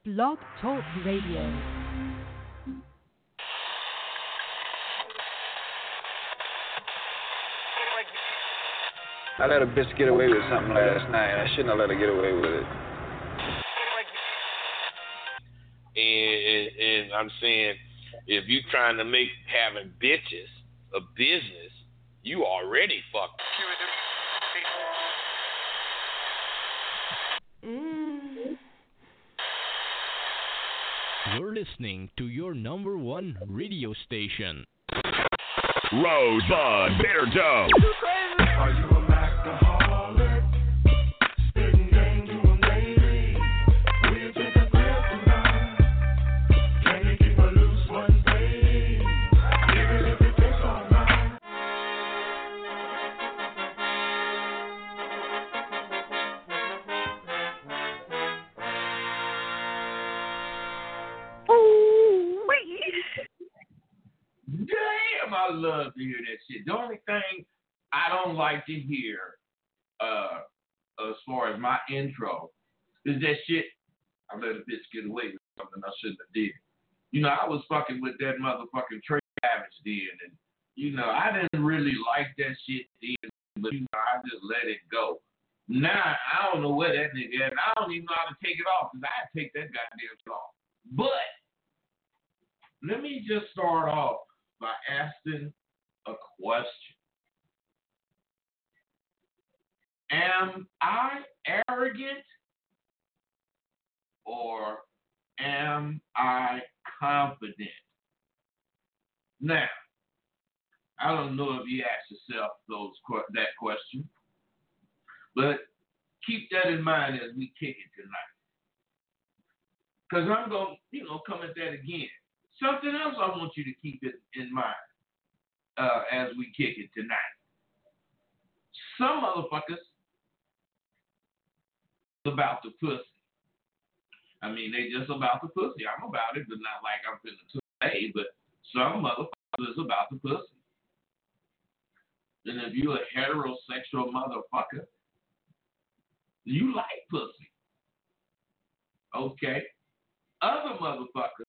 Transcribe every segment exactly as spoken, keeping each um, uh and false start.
Blog Talk Radio. I let a bitch get away with something last night. I shouldn't have let her get away with it. And, and, and I'm saying, if you trying to make having bitches a business, you already fucked. Mm. You're listening to your number one radio station. Rosebud Bear Dome. Are you a alcoholic? Spitting game to a lady. Will you take a grip tonight? Can you keep her loose one day? Even if it takes all night. Ooh-wee. Damn, I love to hear that shit. The only thing I don't like to hear, uh, as far as my intro, is that shit. I let a bitch get away with something I shouldn't have did. You know, I was fucking with that motherfucking Trey Savage then, and you know, I didn't really like that shit then, but you know, I just let it go. Now I don't know where that nigga at, and I don't even know how to take it off because I take that goddamn shit off. But let me just start off by asking a question. Am I arrogant or am I confident? Now, I don't know if you ask yourself those that question, but keep that in mind as we kick it tonight. Because I'm going to, you know, come at that again. Something else I want you to keep it in mind uh, as we kick it tonight. Some motherfuckers about the pussy. I mean, they just about the pussy. I'm about it, but not like I'm finna today, but some motherfuckers about the pussy. And if you're a heterosexual motherfucker, you like pussy. Okay? Other motherfuckers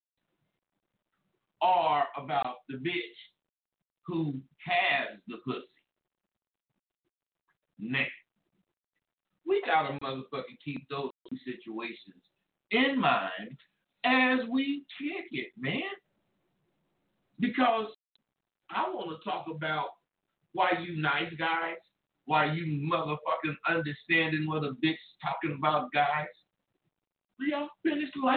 are about the bitch who has the pussy. Now, we gotta motherfucking keep those two situations in mind as we kick it, man. Because I want to talk about why you nice guys, why you motherfucking understanding what a bitch talking about guys. Y'all finish last.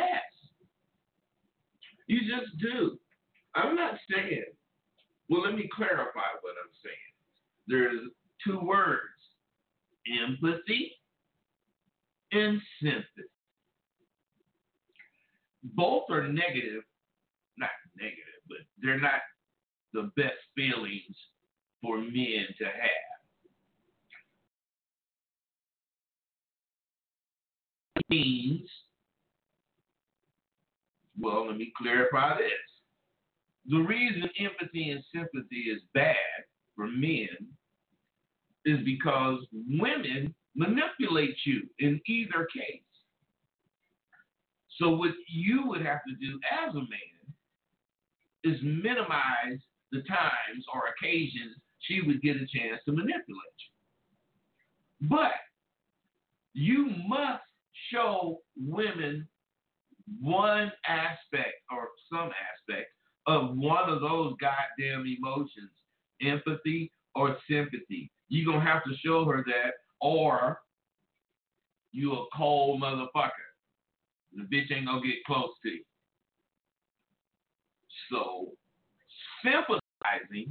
You just do. I'm not saying, well, let me clarify what I'm saying. There's two words, empathy and sympathy. Both are negative, not negative, but they're not the best feelings for men to have. It means, well, let me clarify this. The reason empathy and sympathy is bad for men is because women manipulate you in either case. So what you would have to do as a man is minimize the times or occasions she would get a chance to manipulate you. But you must show women one aspect or some aspect of one of those goddamn emotions, empathy or sympathy. You're going to have to show her that, or you a cold motherfucker. The bitch ain't going to get close to you. So, sympathizing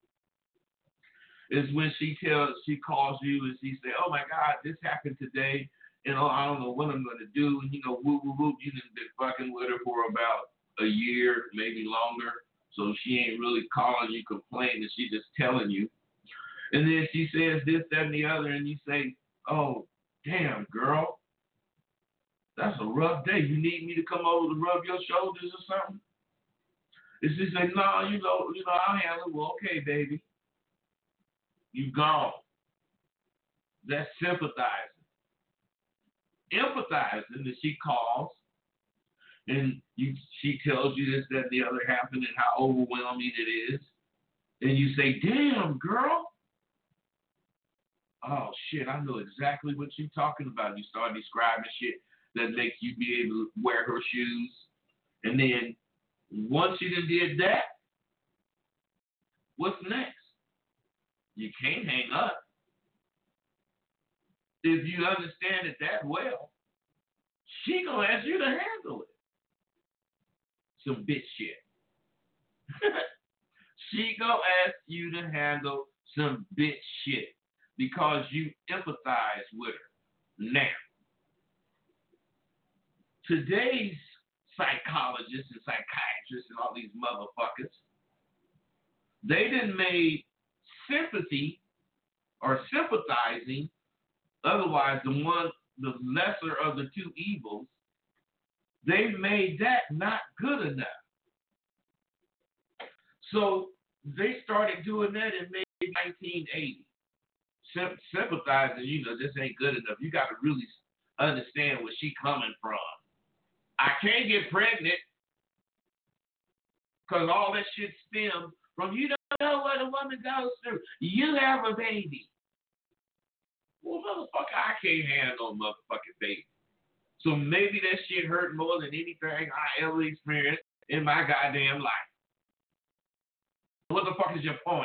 is when she tells, she calls you and she say, oh my God, this happened today. You know, I don't know what I'm going to do. And, you know, whoop, whoop, whoop. You done been fucking with her for about a year, maybe longer. So she ain't really calling you, complaining. She just telling you. And then she says this, that, and the other. And you say, oh, damn, girl. That's a rough day. You need me to come over to rub your shoulders or something? And she say, no, you know, you know, I'll handle it. Well, okay, baby. You gone. That's sympathizing. Empathizing that she calls and you she tells you this, that, and the other happened, and how overwhelming it is, and you say, "Damn, girl." Oh shit, I know exactly what you're talking about. You start describing shit that makes you be able to wear her shoes. And then once you done did that, what's next? You can't hang up. If you understand it that well, she gonna ask you to handle it. Some bitch shit. She gonna ask you to handle some bitch shit because you empathize with her. Now, today's psychologists and psychiatrists and all these motherfuckers, they done made sympathy or sympathizing, otherwise the one, the lesser of the two evils, they made that not good enough. So they started doing that in maybe nineteen eighty. Sym- sympathizing, you know, this ain't good enough. You got to really understand where she coming from. I can't get pregnant because all that shit stems from you don't know what a woman goes through. You have a baby. Well, motherfucker, I can't handle a motherfucking baby. So maybe that shit hurt more than anything I ever experienced in my goddamn life. What the fuck is your point?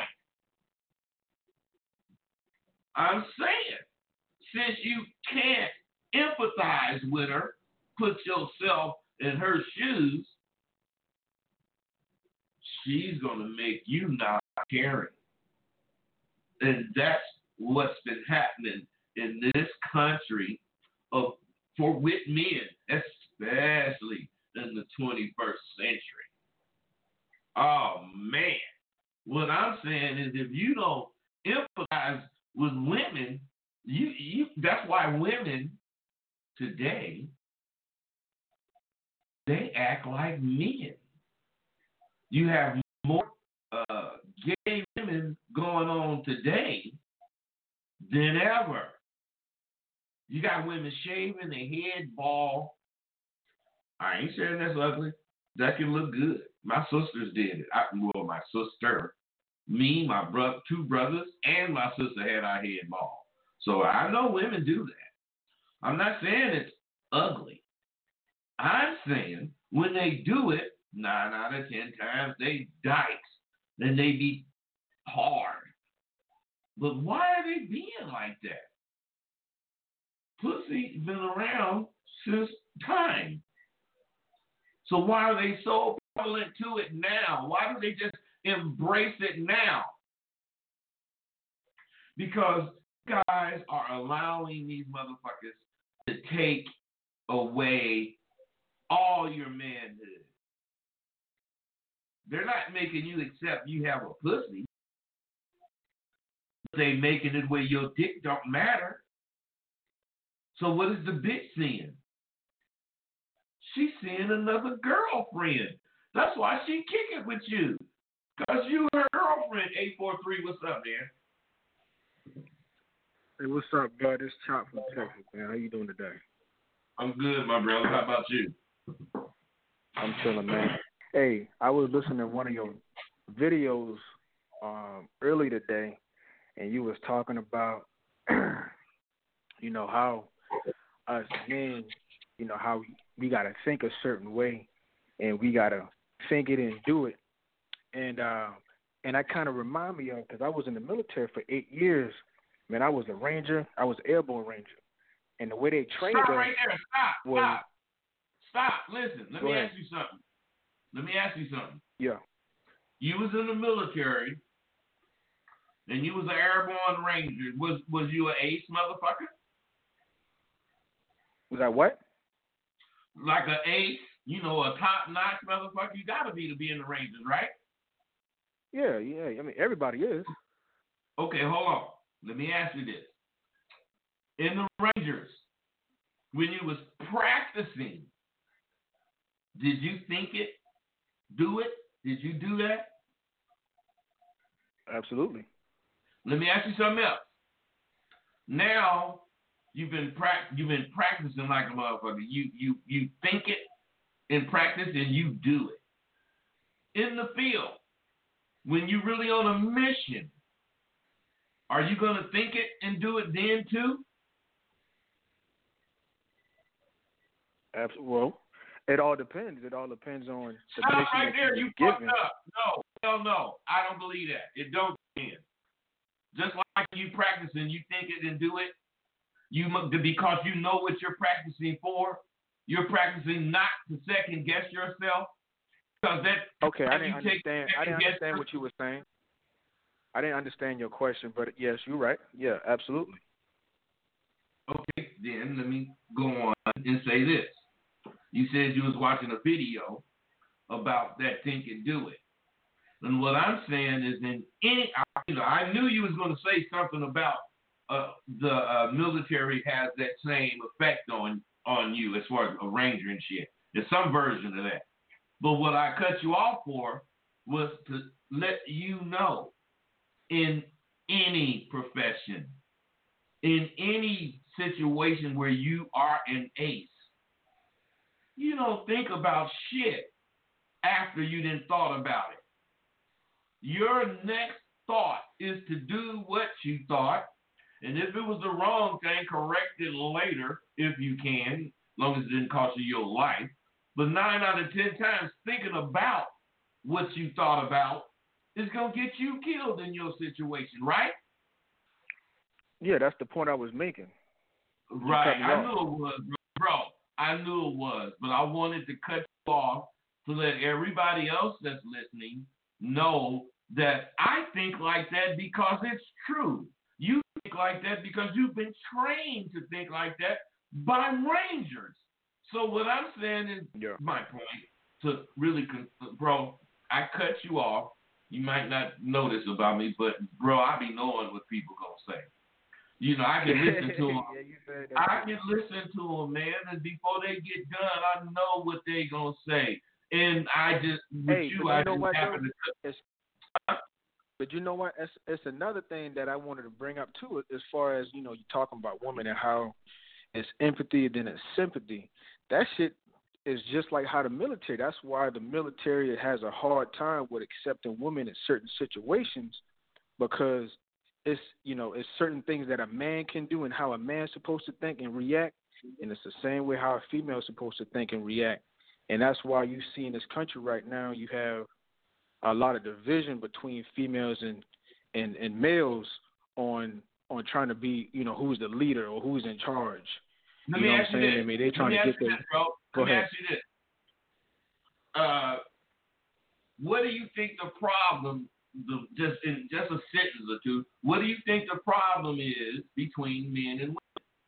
I'm saying, since you can't empathize with her, put yourself in her shoes, she's going to make you not caring. And that's what's been happening in this country of for with men, especially in the twenty-first century. Oh, man. What I'm saying is if you don't empathize with women, you you that's why women today, they act like men. You have more uh, gay women going on today than ever. You got women shaving their head bald. I ain't saying that's ugly. That can look good. My sisters did it. I, well, my sister, me, my brother, two brothers, and my sister had our head bald. So I know women do that. I'm not saying it's ugly. I'm saying when they do it, nine out of ten times they dykes and they be hard. But why are they being like that? Pussy's been around since time. So why are they so prevalent to it now? Why do they just embrace it now? Because guys are allowing these motherfuckers to take away all your manhood. They're not making you accept you have a pussy. They making it where your dick don't matter. So what is the bitch seeing? She's seeing another girlfriend. That's why she kick it with you. Because you her girlfriend. eight four three, what's up, man? Hey, what's up, bud? It's Chop from Texas, man. How you doing today? I'm good, my brother. How about you? I'm chilling, man. Hey, I was listening to one of your videos um, early today, and you was talking about, you know, how us men, you know, how we, we got to think a certain way, and we got to think it and do it. And uh, and that kind of remind me of, because I was in the military for eight years. Man, I was a ranger. I was an airborne ranger. And the way they trained Stop us right there. Stop. was, Stop. Stop. Listen, let Go me ahead. ask you something. Let me ask you something. Yeah. You was in the military, and you was an airborne ranger. Was was you an ace motherfucker? Was that what? Like an ace, you know, a top-notch motherfucker? You got to be to be in the Rangers, right? Yeah, yeah. I mean, everybody is. Okay, hold on. Let me ask you this. In the Rangers, when you was practicing, did you think it, do it? Did you do that? Absolutely. Let me ask you something else. Now you've been pra- you've been practicing like a motherfucker. You you you think it, in practice and you do it. In the field, when you're really on a mission, are you going to think it and do it then too? Absolutely. Well, it all depends. It all depends on the Stop mission right that there. you're You fucked given. up. No, hell no. I don't believe that. It don't depend. Just like you practice and you think it and do it, you mu- because you know what you're practicing for. You're practicing not to second guess yourself. Because that Okay, I didn't you take understand. I didn't second guess understand what you were saying. I didn't understand your question, but yes, you're right. Yeah, absolutely. Okay, then let me go on and say this. You said you was watching a video about that think and do it. And what I'm saying is in any, I, you know, I knew you was going to say something about uh, the uh, military has that same effect on, on you as far as a ranger and shit. There's some version of that. But what I cut you off for was to let you know in any profession, in any situation where you are an ace, you don't think about shit after you done thought about it. Your next thought is to do what you thought, and if it was the wrong thing, correct it later if you can, as long as it didn't cost you your life. But nine out of ten times, thinking about what you thought about is going to get you killed in your situation, right? Yeah, that's the point I was making. You Right. cut me I off. knew it was, bro. I knew it was, but I wanted to cut you off to let everybody else that's listening know that I think like that because it's true. You think like that because you've been trained to think like that by Rangers. So what I'm saying is Yeah. my point to really, con- bro, I cut you off. You might not know this about me, but, bro, I be knowing what people going to say. You know, I can listen to them. Yeah, you said that. I can listen to them, man, and before they get done, I know what they going to say. And I just, with Hey, you, but you I know just what, happen though? to. It's, but you know what? It's, it's another thing that I wanted to bring up, too, as far as, you know, you're talking about women and how it's empathy and then it's sympathy. That shit is just like how the military, that's why the military has a hard time with accepting women in certain situations, because it's, you know, it's certain things that a man can do and how a man's supposed to think and react, and it's the same way how a female is supposed to think and react. And that's why you see in this country right now, you have a lot of division between females and, and, and males on on trying to be, you know, who's the leader or who's in charge. Let You me know ask what I'm you saying? this. I mean, they're trying Let me to ask get you them. this, bro. Go Let me ahead. ask you this. Uh, what do you think the problem, the, just in just a sentence or two, what do you think the problem is between men and women?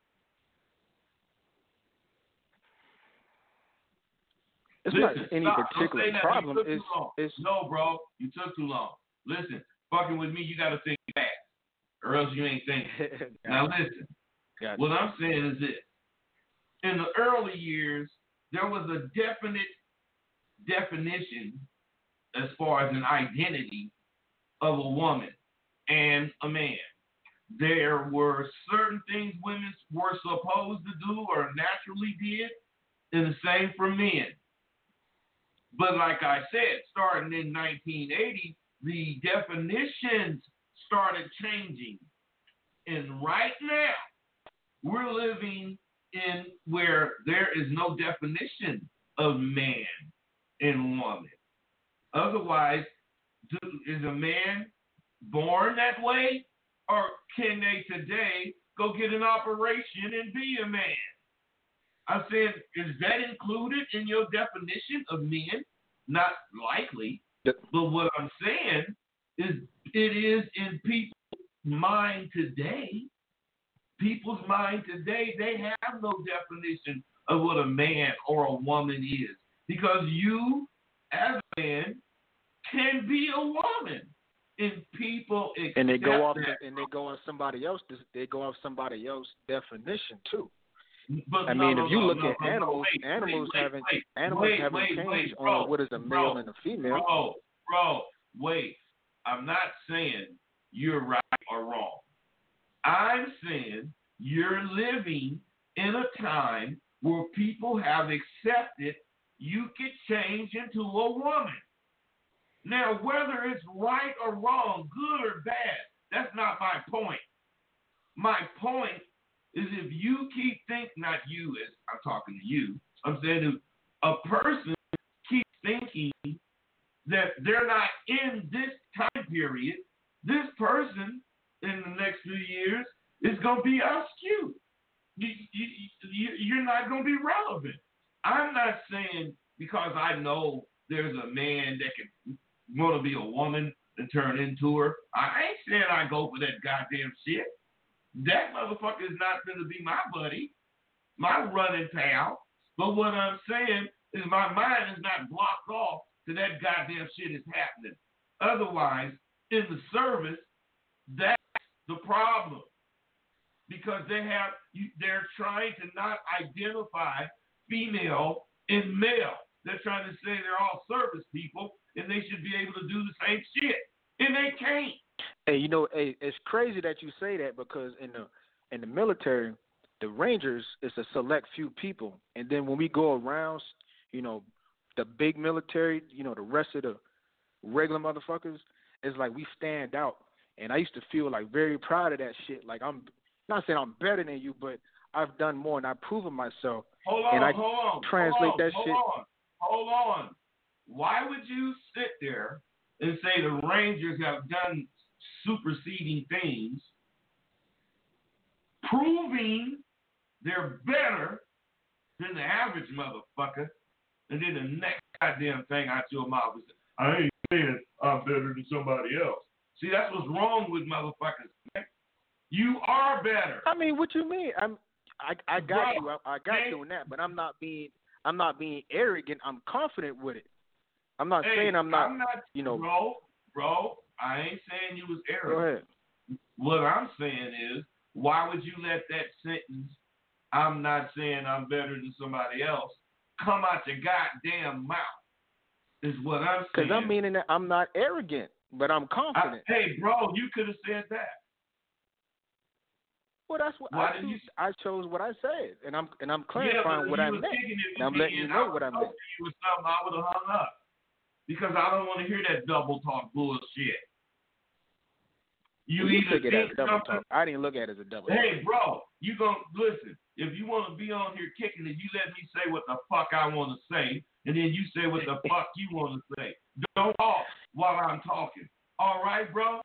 It's Listen, not any stop. Don't particular say nothing. problem. You took It's, too long. it's No, bro, you took too long. Listen, fucking with me, you got to think fast, or else you ain't thinking. Now listen, Gotcha. what I'm saying is this. In the early years, there was a definite definition as far as an identity of a woman and a man. There were certain things women were supposed to do or naturally did, and the same for men. But like I said, starting in nineteen eighty, the definitions started changing. And right now, we're living in where there is no definition of man and woman. Otherwise, do, is a man born that way, or can they today go get an operation and be a man? I said, is that included in your definition of men? Not likely. Yep. But what I'm saying is it is in people's mind today. People's mind today, they have no definition of what a man or a woman is. Because you, as a man, can be a woman. And people accept and they go off that. and they go on somebody else. They go off somebody else's definition too. But I no, mean, no, if you no, look no, at no, no, animals, wait, animals wait, haven't wait, animals wait, haven't wait, changed wait, on bro, what is a male bro, and a female. Bro, bro, wait. I'm not saying you're right or wrong. I'm saying you're living in a time where people have accepted you could change into a woman. Now, whether it's right or wrong, good or bad, that's not my point. My point is if you keep thinking, not you, as I'm talking to you, I'm saying if a person keeps thinking that they're not in this time period, this person in the next few years is going to be askew. You, you, you, you're not going to be relevant. I'm not saying because I know there's a man that can want to be a woman and turn into her. I ain't saying I go for that goddamn shit. That motherfucker is not going to be my buddy, my running pal. But what I'm saying is my mind is not blocked off to that goddamn shit is happening. Otherwise, in the service, that's the problem. Because they have, they're trying to not identify female and male. They're trying to say they're all service people and they should be able to do the same shit. And they can't. Hey, you know, hey, it's crazy that you say that because in the in the military, the Rangers is a select few people. And then when we go around, you know, the big military, you know, the rest of the regular motherfuckers, it's like we stand out. And I used to feel like very proud of that shit. Like I'm not saying I'm better than you, but I've done more and I've proven myself. Hold on, and I hold on. translate hold on, that hold shit. On, hold on. Why would you sit there and say the Rangers have done superseding things, proving they're better than the average motherfucker, and then the next goddamn thing out your mouth is, I ain't saying I'm better than somebody else. See, that's what's wrong with motherfuckers, man. You are better. I mean, what you mean? I'm, I, I got Bro, you. I, I got man. you on that, but I'm not being, I'm not being arrogant. I'm confident with it. I'm not Hey, saying I'm not, I'm not, you know. Bro, bro, I ain't saying you was arrogant. Go ahead. What I'm saying is, why would you let that sentence, I'm not saying I'm better than somebody else, come out your goddamn mouth, is what I'm saying. Because I'm meaning that I'm not arrogant, but I'm confident. I, hey, bro, you could have said that. Well, that's what Why I did chose. you- I chose what I said, and I'm and I'm Yeah, clarifying but what you I was meant, thinking it and I'm was letting me, you and know I what I was meant. hoping you was something I would have hung up. Because I don't want to hear that double talk bullshit. You Well, you either took it as think a double something. talk. I didn't look at it as a double Hey, talk. bro, you gonna listen. If you want to be on here kicking it, you let me say what the fuck I want to say, and then you say what the fuck you want to say. Don't talk while I'm talking. All right, bro?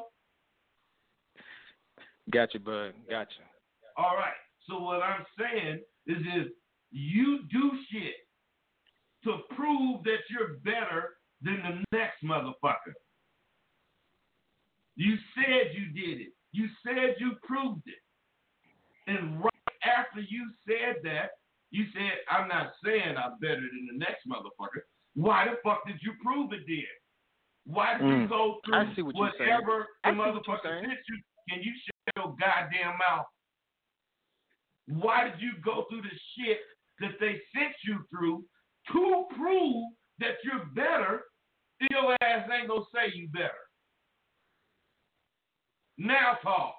Gotcha, bud. Gotcha. All right. So what I'm saying is if you do shit to prove that you're better than the next motherfucker, you said you did it. You said you proved it. And right after you said that, you said, I'm not saying I'm better than the next motherfucker. Why the fuck did you prove it then? Why did Mm. you go through I see what you're saying. whatever the I see what you're motherfucker saying. sent you and you shut your goddamn mouth? Why did you go through the shit that they sent you through to prove that you're better? Your ass ain't gonna say you better. Now talk.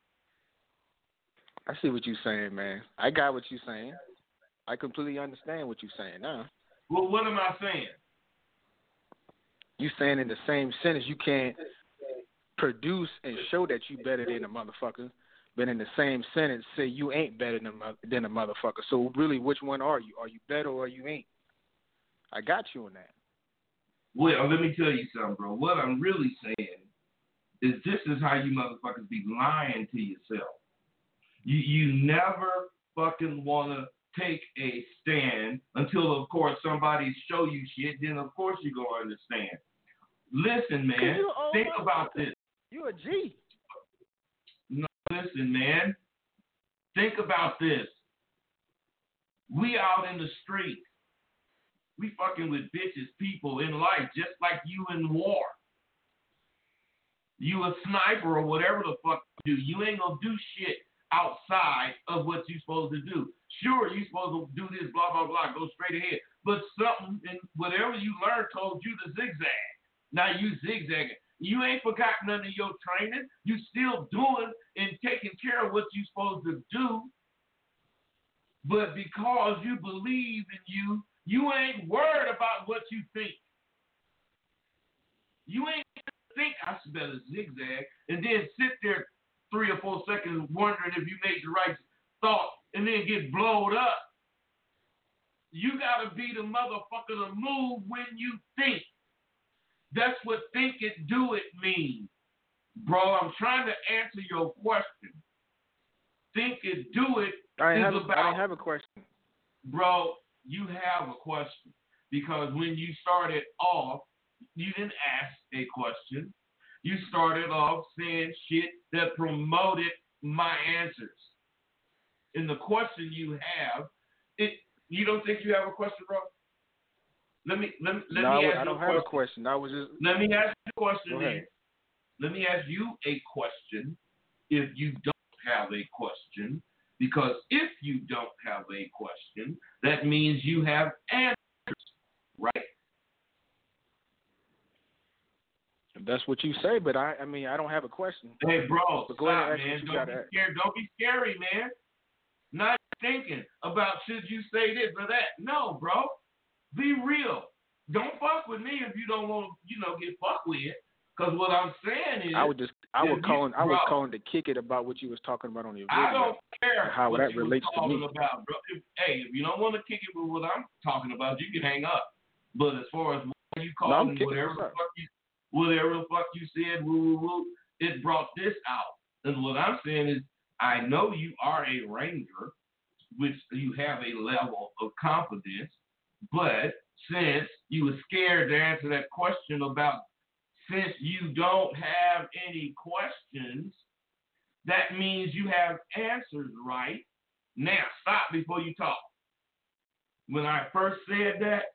I see what you're saying, man. I got what you're saying. I completely understand what you're saying now. Well, what am I saying? You saying in the same sentence you can't produce and show that you better than a motherfucker, but in the same sentence say you ain't better than a, than a motherfucker. So really, which one are you? Are you better or you ain't? I got you on that. Well, let me tell you something, bro. What I'm really saying is this is how you motherfuckers be lying to yourself. You you never fucking want to take a stand until, of course, somebody show you shit. Then, of course, you're going to understand. Listen, man. you old Think about this. You a G. No, listen, man. Think about this. We out in the street. We fucking with bitches, people in life, just like you in war. You a sniper or whatever the fuck you do. You ain't gonna do shit outside of what you supposed to do. Sure, you supposed to do this, blah, blah, blah, go straight ahead. But something in whatever you learned told you to zigzag. Now you zigzagging. You ain't forgotten none of your training. You still doing and taking care of what you supposed to do. But because you believe in you You ain't worried about what you think. You ain't think I should better zigzag and then sit there three or four seconds wondering if you made the right thought and then get blowed up. You got to be the motherfucker to move when you think. That's what think it, do it means. Bro, I'm trying to answer your question. Think it, do it I is have, about... I have a question. Bro, you have a question. Because when you started off, you didn't ask a question. You started off saying shit that promoted my answers. And the question you have, it you don't think you have a question, bro? Let me let me let no, me ask I you don't a have question. a question. I was just Let me ask you a question Go then. ahead. Let me ask you a question if you don't have a question. Because if you don't have a question, that means you have answers, right? That's what you say, but I, I mean, I don't have a question. Hey, bro, But go stop, ahead and man. ask what you Don't be gotta ask. scared. Don't be scary, man. Not thinking about should you say this or that. No, bro. Be real. Don't fuck with me if you don't want to, you know, get fucked with. Because what I'm saying is, I would just, I if was you- calling, I was bro, calling to kick it about what you was talking about on your I video. don't care and how what that you was relates to talking me. about, bro. If, hey, if you don't want to kick it with what I'm talking about, you can hang up. But as far as what you No, called I'm and kicking whatever this the up. fuck you, whatever the fuck you said, woo woo woo, it brought this out. And what I'm saying is, I know you are a ranger, which you have a level of confidence, but since you were scared to answer that question about since you don't have any questions, that means you have answers, right? Now, stop before you talk. When I first said that,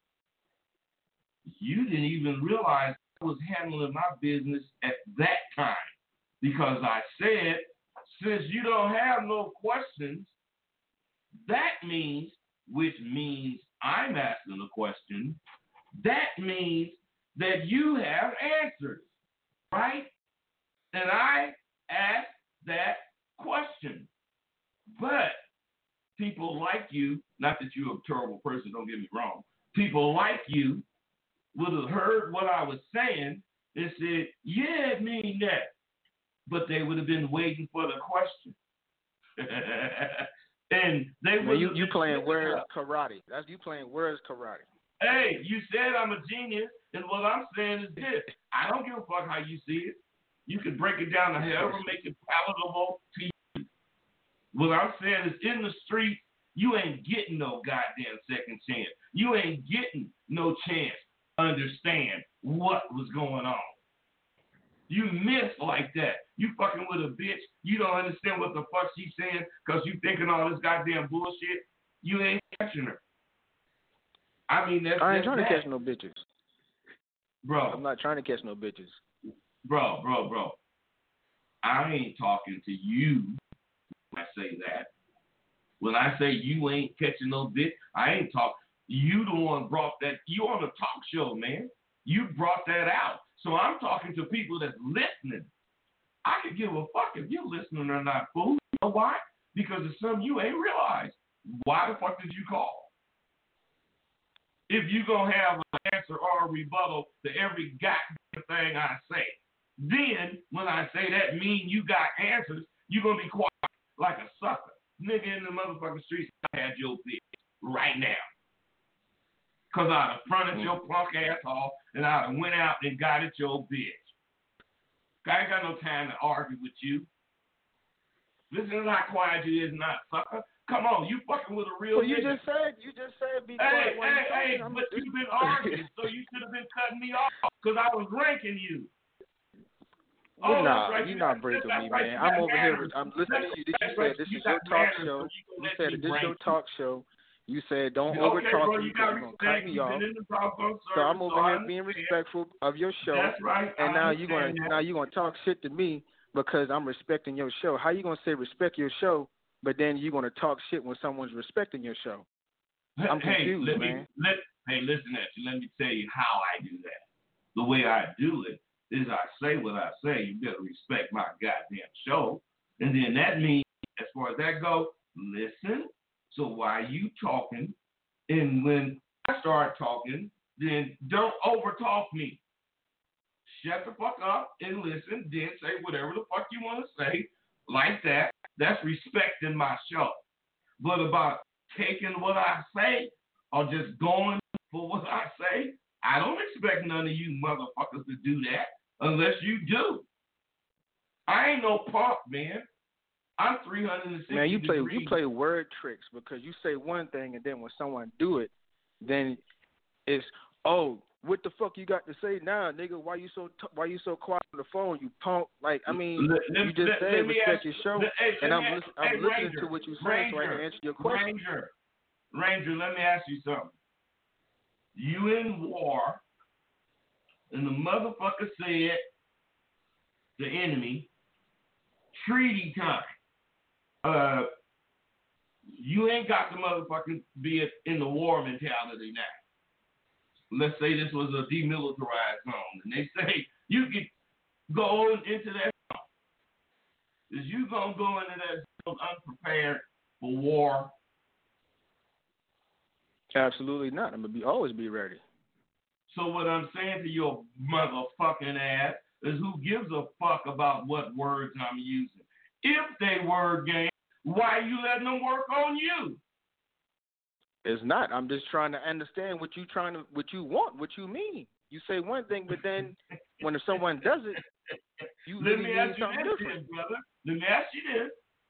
you didn't even realize I was handling my business at that time. Because I said, since you don't have no questions, that means, which means I'm asking a question, that means that you have answers, right? And I asked that question. But people like you, not that you're a terrible person, don't get me wrong, people like you would have heard what I was saying and said, yeah, it means that. But they would have been waiting for the question. And they Man, would you, have you been playing picking where's up. karate? That's you playing where's karate? Hey, you said I'm a genius, and what I'm saying is this. I don't give a fuck how you see it. You can break it down to however make it palatable to you. What I'm saying is in the street, you ain't getting no goddamn second chance. You ain't getting no chance to understand what was going on. You miss like that. You fucking with a bitch. You don't understand what the fuck she's saying because you thinking all this goddamn bullshit. You ain't catching her. I mean, that's I ain't that's trying to that. catch no bitches. Bro, I'm not trying to catch no bitches. bro, bro, bro. I ain't talking to you when I say that. When I say you ain't catching no bitch, I ain't talking. You the one brought that. You on a talk show, man. You brought that out. So I'm talking to people that's listening. I could give a fuck if you're listening or not, fool. You know why? Because it's something you ain't realized. Why the fuck did you call? If you going to have an answer or a rebuttal to every goddamn thing I say, then when I say that mean you got answers, you're going to be quiet like a sucker. Nigga in the motherfucking streets, I had your bitch right now. Because I'd have fronted your punk ass off and I'd have went out and got at your bitch. I ain't got no time to argue with you. Listen to how quiet you is, not sucker. Come on, you fucking with a real Well, you nigga. just said you just said be Hey, quiet while hey, you're hey, talking. I'm but just- you've been arguing, so you should have been cutting me off because I was ranking you. Well, Oh, nah, that's right, you're you not got- breaking that's me, right, man. you I'm got over here. manners. I'm listening to you. You That's said right, this you is your got talk manners, show. so you gonna You let said me this is your rank you. talk show. You said don't Okay, over talk bro, me you because got you're gonna cut respect. me You've off. been in the telephone So I'm service, over I here being understand. respectful of your show. That's right. And I now you're gonna understand that. now you're gonna talk shit to me because I'm respecting your show. How you gonna say respect your show, but then you're gonna talk shit when someone's respecting your show? I'm hey, confused, let man. Me, let, hey, listen at you. Let me tell you how I do that. The way I do it is I say what I say. You better respect my goddamn show. And then that means, as far as that goes, listen. So why you talking? And when I start talking, then don't overtalk me. Shut the fuck up and listen, then say whatever the fuck you want to say like that. That's respecting my show. But about taking what I say or just going for what I say, I don't expect none of you motherfuckers to do that unless you do. I ain't no punk, man. I'm three hundred sixty Man, you play degrees. you play word tricks because you say one thing and then when someone do it, then it's, oh, what the fuck you got to say now, nigga? Why you so t- why you so quiet on the phone? You punk. Like, I mean, Let- let- you just let- said let me respect ask- your show, let- hey, and let I'm me lis- ask- I'm hey, listening Ranger, to what you're saying so I can Ranger, answer your question. Ranger, Ranger, let me ask you something. You in war, and the motherfucker said, the enemy, treaty time. Uh, you ain't got the motherfucking be in the war mentality now. Let's say this was a demilitarized zone, and they say you could go into that zone. Is you gonna go into that zone unprepared for war? Absolutely not. I'm gonna be always be ready. So what I'm saying to your motherfucking ass is, who gives a fuck about what words I'm using? If they word game, why you letting them work on you? It's not. I'm just trying to understand what you trying to, what you want, what you mean. You say one thing, but then when someone does it, you Let really me mean ask you something this, different. then, brother. Let me ask you this.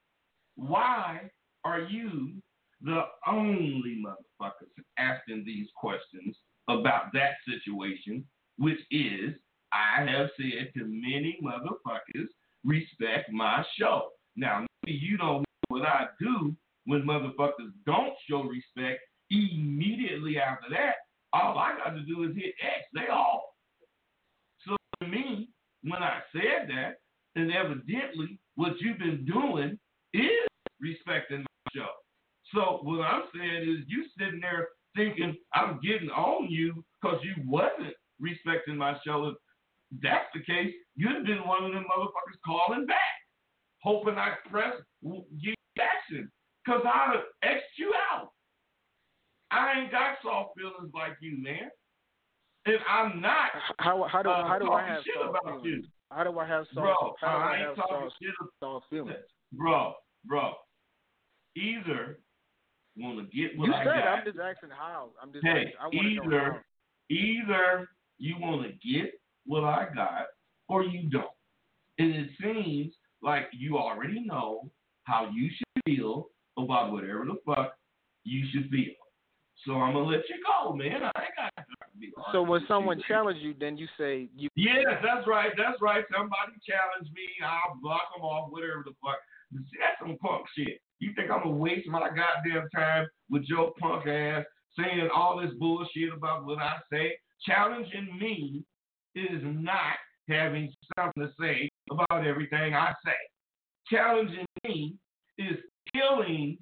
Why are you the only motherfuckers asking these questions about that situation, which is, I have said to many motherfuckers, respect my show. Now, maybe you don't know what I do when motherfuckers don't show respect. Immediately after that, all I got to do is hit X. They all. So to me, when I said that, and evidently what you've been doing is respecting my show. So what I'm saying is, you sitting there thinking I'm getting on you because you wasn't respecting my show. If that's the case, you'd have been one of them motherfuckers calling back, hoping I press give action, because I'd have X'd you out. I ain't got soft feelings like you, man. And I'm not How how do uh, how do I talking have shit soft about feelings? you. How do I have soft? Bro, how do I I ain't have talking soft, shit about soft feelings? Bro, bro, either want to get what You I said got. I'm just asking how. I'm just Hey, asking, I want to know how. either either you want to get what I got or you don't. And it seems like you already know how you should feel about whatever the fuck you should feel. So I'm gonna let you go, man. I ain't got to be So arguing when with someone you. challenges you, then you say you. Yes, that's right. That's right. Somebody challenge me, I'll block them off, whatever the fuck. That's some punk shit. You think I'm gonna waste my goddamn time with your punk ass saying all this bullshit about what I say? Challenging me is not having something to say about everything I say. Challenging me is killing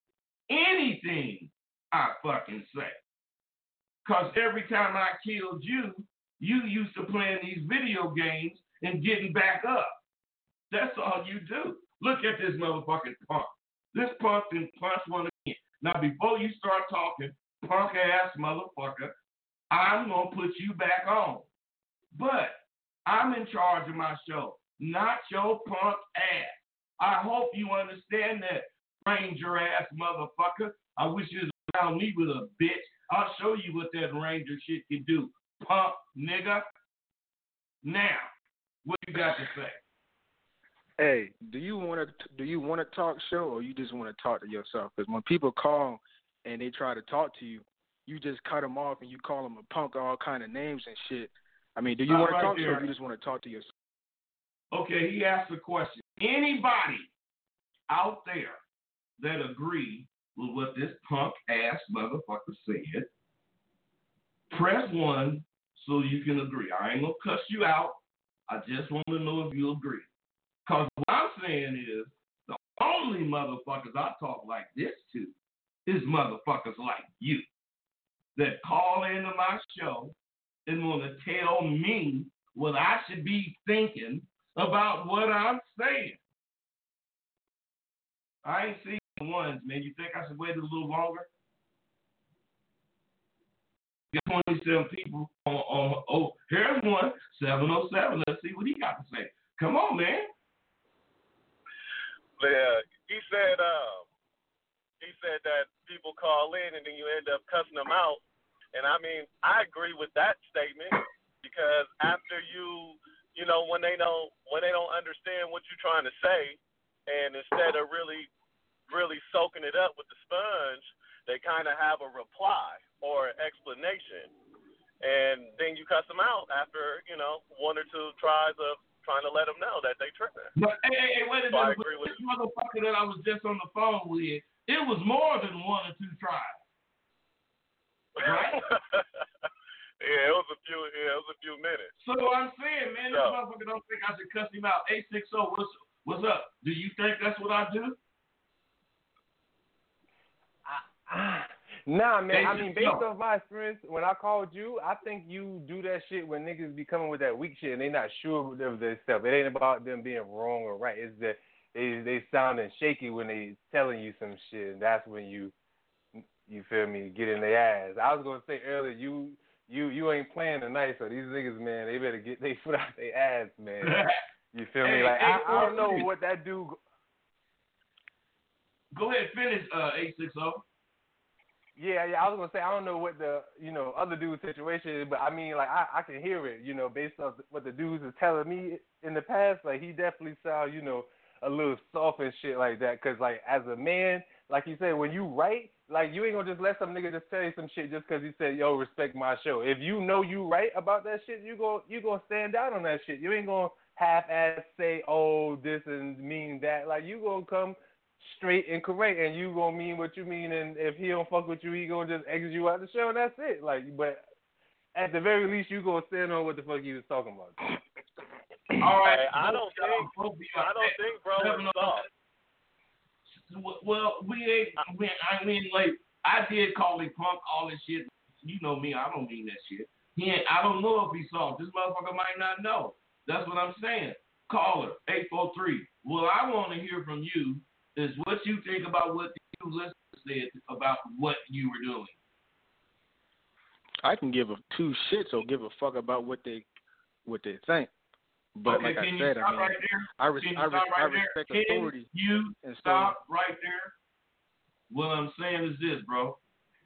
anything I fucking say. Because every time I killed you, you used to playing these video games and getting back up. That's all you do. Look at this motherfucking punk. This punk can punch one again. Now, before you start talking, punk ass motherfucker, I'm going to put you back on. But I'm in charge of my show, not your punk ass. I hope you understand that, Ranger ass motherfucker. I wish you was around me with a bitch. I'll show you what that Ranger shit can do, punk nigga. Now, what you got to say? Hey, do you want to do you want to talk show or you just want to talk to yourself? Because when people call and they try to talk to you, you just cut them off and you call them a punk, all kind of names and shit. I mean, do you Stop want to right talk there. show or you just want to talk to yourself? Okay, he asked a question. Anybody out there that agree with what this punk ass motherfucker said, press one so you can agree. I ain't gonna cuss you out. I just want to know if you agree. Because what I'm saying is, the only motherfuckers I talk like this to is motherfuckers like you that call into my show and want to tell me what I should be thinking about what I'm saying. I ain't seen the ones, man. You think I should wait a little longer? got twenty-seven people on, on oh, here's one, seven oh seven. Let's see what he got to say. Come on, man. Yeah, he said, um, he said that people call in and then you end up cussing them out. And I mean, I agree with that statement because after you, you know, when they don't, when they don't understand what you're trying to say, and instead of really, really soaking it up with the sponge, they kind of have a reply or explanation, and then you cuss them out after, you know, one or two tries of trying to let them know that they tripping. But hey, hey, hey wait a So I minute. agree with This motherfucker that I was just on the phone with, it was more than one or two tries. Right? Yeah, it was a few. Yeah, it was a few minutes. So I'm saying, man, this So. motherfucker don't think I should cuss him out. eight six zero, what's what's up? Do you think that's what I do? Nah, man. I mean, based No. off my experience, when I called you, I think you do that shit when niggas be coming with that weak shit and they not sure of their stuff. It ain't about them being wrong or right. It's that they they sounding shaky when they telling you some shit, and that's when you you feel me get in their ass. I was gonna say earlier, you you you ain't playing tonight, so these niggas, man, they better get their foot out their ass, man. You feel Hey, me? Like hey, I, I don't know Corey. what that dude. Go ahead, finish uh, eight six zero. Yeah, yeah, I was gonna say I don't know what the you know other dude's situation is, but I mean like I, I can hear it, you know, based off what the dudes is telling me in the past. Like he definitely sound you know a little soft and shit like that. Cause like as a man, like you said, when you write, like you ain't gonna just let some nigga just tell you some shit just cause he said yo respect my show. If you know you right about that shit, you go you gonna stand down on that shit. You ain't gonna half-ass say oh this and mean that. Like you gonna come straight and correct, and you gonna mean what you mean, and if he don't fuck with you, he gonna just exit you out the show, and that's it. Like, but at the very least, you gonna stand on what the fuck he was talking about. All right. Hey, I don't think. I don't think, bro, it's soft. Well, we ain't. We, I mean, like I did call him punk, all this shit. You know me, I don't mean that shit. He ain't, I don't know if he's soft. This motherfucker might not know. That's what I'm saying. Caller eight four three. Well, I want to hear from you. Is what you think about what you listeners said about what you were doing. I can give a two shits or give a fuck about what they what they think. But okay, like can I you said, stop I mean, right there? I, res- Can you I, res- stop I right respect there? Can authority. you and so, stop right there? What I'm saying is this, bro.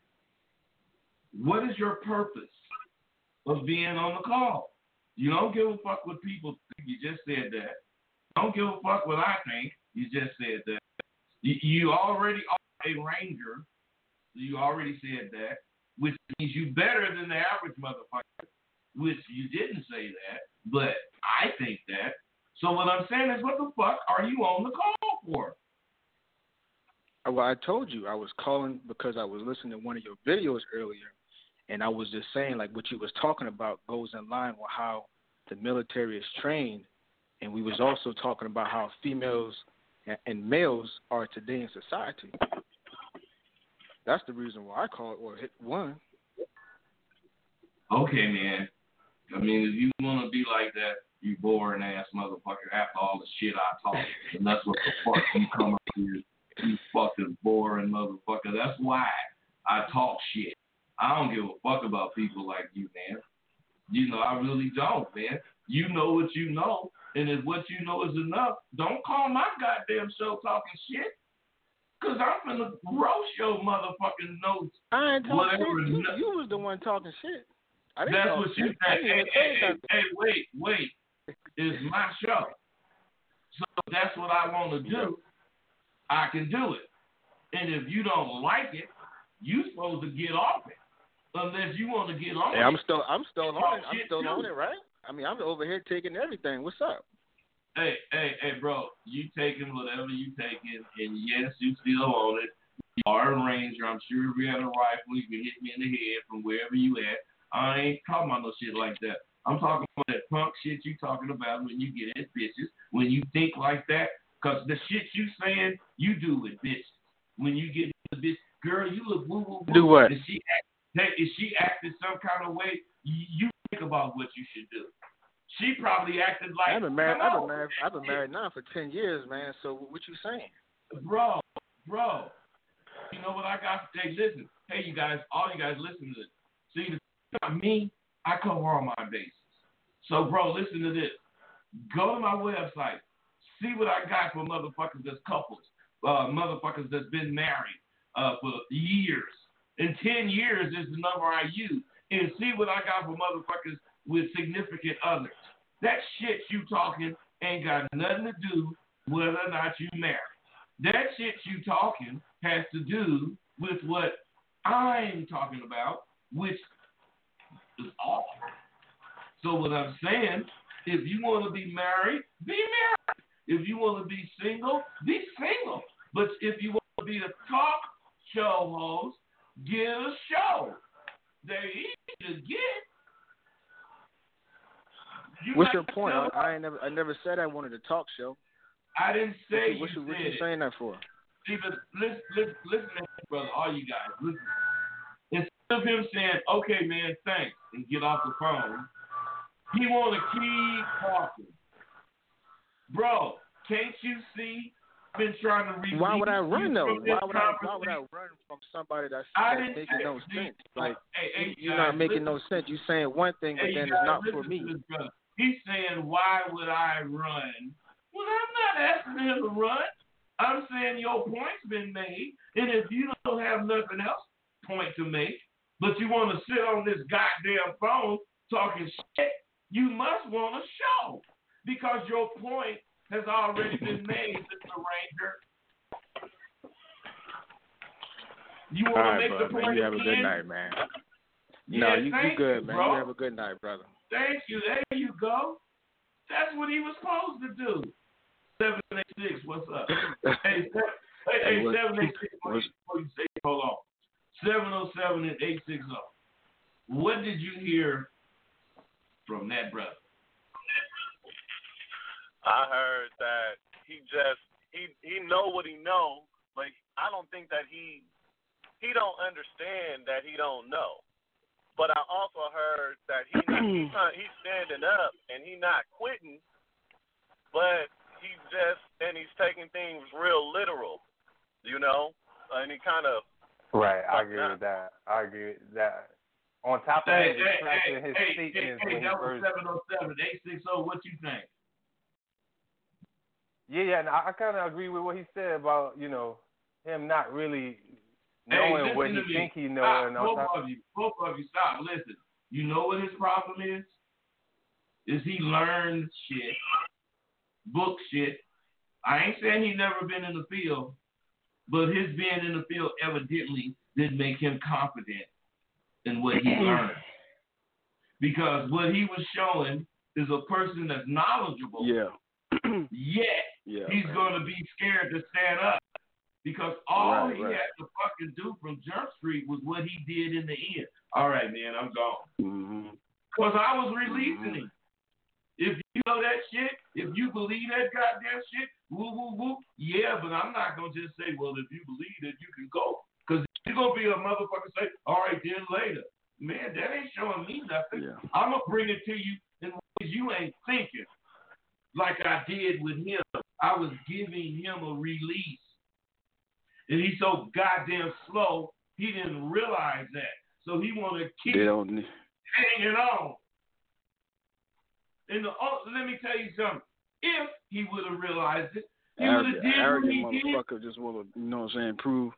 What is your purpose of being on the call? You don't give a fuck what people think. You just said that. Don't give a fuck what I think. You just said that. You, you already are a ranger. You already said that, which means you better than the average motherfucker, which you didn't say that, but I think that. So what I'm saying is, what the fuck are you on the call for? Well, I told you I was calling because I was listening to one of your videos earlier, and I was just saying like what you was talking about goes in line with how the military is trained, and we was also talking about how females and, and males are today in society. That's the reason why I called or hit one. Okay, man. I mean, if you want to be like that, you boring ass motherfucker. After all the shit I talk, and that's what the fuck you come up here. You fucking boring motherfucker. That's why I talk shit. I don't give a fuck about people like you, man. You know, I really don't, man. You know what you know, and if what you know is enough, don't call my goddamn show talking shit. Cause I'm finna roast your motherfucking notes. I ain't talking Whatever. shit. You, you was the one talking shit. I didn't That's talk what you shit. I said. didn't Hey, even hey, say hey, nothing. hey, wait, wait. It's my show. So that's what I want to do. I can do it. And if you don't like it, you supposed to get off it. Unless you want to get on Hey, it. I'm still, I'm still Talk on it. I'm shit still too. on it, right? I mean, I'm over here taking everything. What's up? Hey, hey, hey, bro. You taking whatever you taking, and yes, you still on it. You are a ranger. I'm sure if you had a rifle, you could hit me in the head from wherever you at. I ain't talking about no shit like that. I'm talking about that punk shit you talking about when you get at bitches, when you think like that, because the shit you saying, you do with bitches. When you get the bitch, girl, you look woo woo woo. Do what? If she act, hey, if she acted some kind of way, you, you think about what you should do. She probably acted like. I've been married. come I've on. been married. I've been married now for ten years, man. So what you saying? Bro, bro. You know what I got? Hey, listen. Hey, you guys, all you guys listen to this. See, the Not me. I cover all my bases. So, bro, listen to this. Go to my website. See what I got for motherfuckers that's couples. Uh, motherfuckers that's been married uh, for years. And ten years is the number I use. And see what I got for motherfuckers with significant others. That shit you talking ain't got nothing to do whether or not you married. That shit you talking has to do with what I'm talking about, which is all. So what I'm saying, if you want to be married, be married. If you want to be single, be single. But if you want to be a talk show host, get a show. They're easy to get. You What's your point? I, I ain't never, I never said I wanted a talk show. I didn't say what you you, what said you saying that for? See, but listen, listen, listen to me, brother, all you guys, listen. Instead of him saying, okay, man, thanks, and get off the phone, he want to keep talking. Bro, can't you see? I've been trying to release Why would I run though? from this Why would I? Why would I run from somebody that's, I that's didn't making say- no see, sense? Like hey, hey, you're guys, not making listen. no sense. You saying one thing, but Hey, then you it's guys, not for listen me. to this brother. He's saying, why would I run? Well, I'm not asking him to run. I'm saying your point's been made, and if you don't have nothing else point to make, but you want to sit on this goddamn phone talking shit, you must want a show because your point has already been made, Mister Ranger. You want to All right, make bro, the man. point You have a again? good night, man. Yeah, no, you, you thank good, you, man. bro. You have a good night, brother. Thank you. There you go. That's what he was supposed to do. seven eight six, what's up? hey, seven, hey, hey, What- seven eight six, before you, before you say, hold on. seven oh seven and eight six oh. What did you hear from that brother? I heard that he just he he know what he know, but I don't think that he he don't understand that he don't know. But I also heard that he not, he's not, he's standing up and he not quitting, but he just and he's taking things real literal, you know, and he kind of Right, I agree with that. I agree with that. On top of Hey, him hey, retracting hey, his hey, hey, statements hey, when he that was first. seven oh seven, eight six oh, what you think? Yeah, yeah, and I, I kind of agree with what he said about, you know, him not really knowing hey, what listen he to me. think he know. Stop, And on both top of you, both of you, stop, listen. You know what his problem is? Is he learned shit, book shit. I ain't saying he never been in the field, but his being in the field evidently didn't make him confident in what he learned. Because what he was showing is a person that's knowledgeable, Yeah. yet Yeah. he's man. going to be scared to stand up. Because all Right, he right. had to fucking do from Jump Street was what he did in the end. All right, man, I'm gone. Mm-hmm. Because I was releasing Mhm. him. If you know that shit, if you believe that goddamn shit, woo, woo, woo, yeah, but I'm not going to just say, well, if you believe it, you can go. Because you're going to be a motherfucker say, all right, then later. Man, that ain't showing me nothing. Yeah. I'm going to bring it to you in ways you ain't thinking. Like I did with him. I was giving him a release. And he's so goddamn slow, he didn't realize that. So he want to keep They don't. hanging on. And the, oh, let me tell you something. If he would have realized it, he would have Arrogant, did what arrogant he did. motherfucker just want to, you know what I'm saying, prove.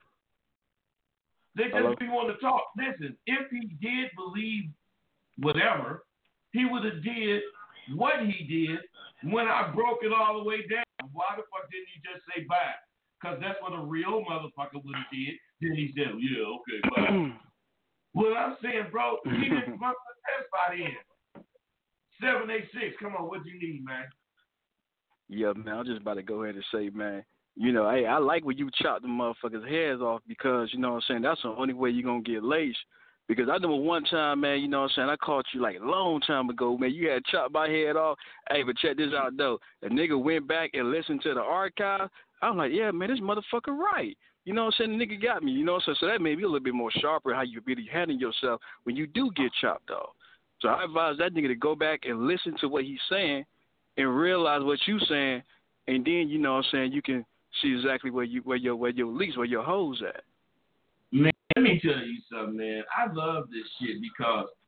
They just Hello? be wanting to talk. Listen, if he did believe whatever, he would have did what he did when I broke it all the way down. Why the fuck didn't he just say bye? Because that's what a real motherfucker would have did. Then he said, yeah, okay, bye. What I'm saying, bro, he didn't bump the test by the end. seven eight six, come on, what do you need, man? Yeah, man, I'm just about to go ahead and say, man, you know, hey, I like when you chop the motherfuckers' heads off because, you know what I'm saying, that's the only way you're going to get laced. Because I know one time, man, you know what I'm saying, I caught you like a long time ago, man. You had chopped my head off. Hey, but check this out, though. A nigga went back and listened to the archive. I'm like, yeah, man, this motherfucker right. You know what I'm saying? The nigga got me. You know what I'm saying? So that made me a little bit more sharper how you really handle yourself when you do get chopped off. So I advise that nigga to go back and listen to what he's saying and realize what you saying, and then, you know what I'm saying, you can see exactly where you where your where your leaks, where your hoes at. Man, let me tell you something, man. I love this shit because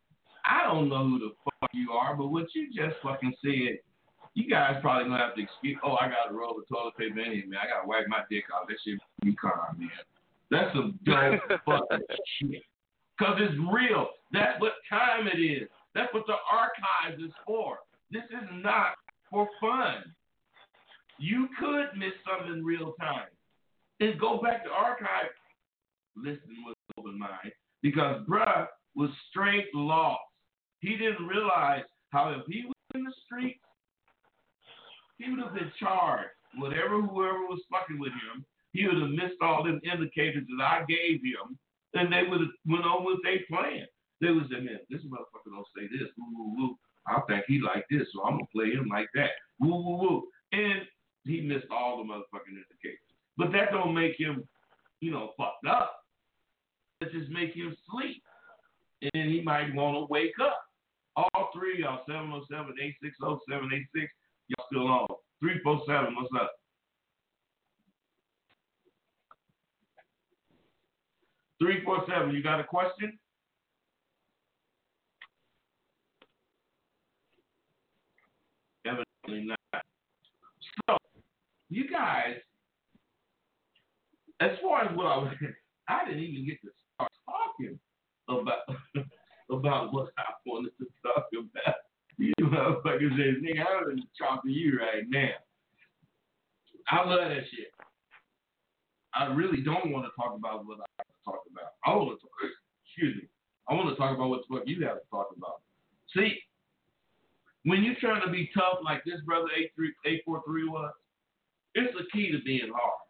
I don't know who the fuck you are, but what you just fucking said, you guys probably gonna have to excuse. Oh, I got to roll the toilet paper in here, man. I gotta wipe my dick off. That shit be calm, man. That's some dope fucking shit. Cause it's real. That's what time it is. That's what the archives is for. This is not for fun. You could miss something in real time and go back to archive. Listen with an open mind, because bruh was straight lost. He didn't realize how if he was in the street, he would have been charged. Whatever, whoever was fucking with him, he would have missed all them indicators that I gave him, and they would have went on with their plan. They would say, man, this motherfucker don't say this. Woo, woo, woo. I think he like this, so I'm going to play him like that. Woo, woo, woo. And he missed all the motherfucking indicators. But that don't make him, you know, fucked up. It just make him sleep. And he might want to wake up. All three of y'all, seven oh seven, eight six oh, seven eight six, y'all still on. three four seven, what's up? three four seven, you got a question? Evidently not. So, you guys, as far as what I was, I didn't even get to start talking about about what I wanted to talk about. You motherfuckers say, nigga, I want to talk to you right now. I love that shit. I really don't want to talk about what I have to talk about. I want to talk, excuse me, I want to talk about what the fuck you have to talk about. See, when you're trying to be tough like this brother eight four three was, it's the key to being hard.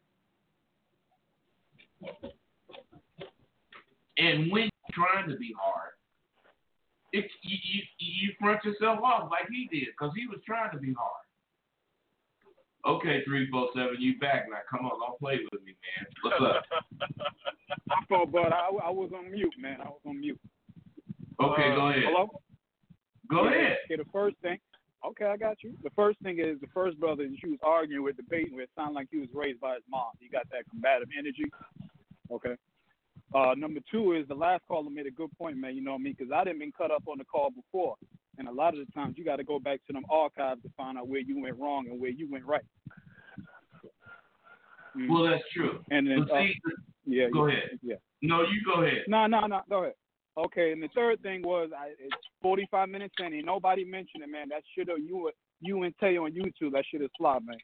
And when you're trying to be hard, it, you, you, you front yourself off like he did, because he was trying to be hard. Okay, three four seven, you back now. Come on, don't play with me, man. What's up? I thought, but I, I was on mute, man. I was on mute. Okay, uh, go ahead. Hello? Go yeah, ahead. Okay, the first thing. Okay, I got you. The first thing is the first brother that she was arguing with, debating with, sounded like he was raised by his mom. He got that combative energy. Okay. Uh, number two is the last caller made a good point, man. You know what I mean? Because I didn't been cut up on the call before. And a lot of the times you got to go back to them archives to find out where you went wrong and where you went right. Mm. Well, that's true. And then, but see, uh, yeah, go yeah, ahead. Yeah. No, you go ahead. No, no, no. Go ahead. Okay, and the third thing was I, it's forty-five minutes in and nobody mentioned it, man. That shit of you, you and Tay on YouTube, that shit is flop, man.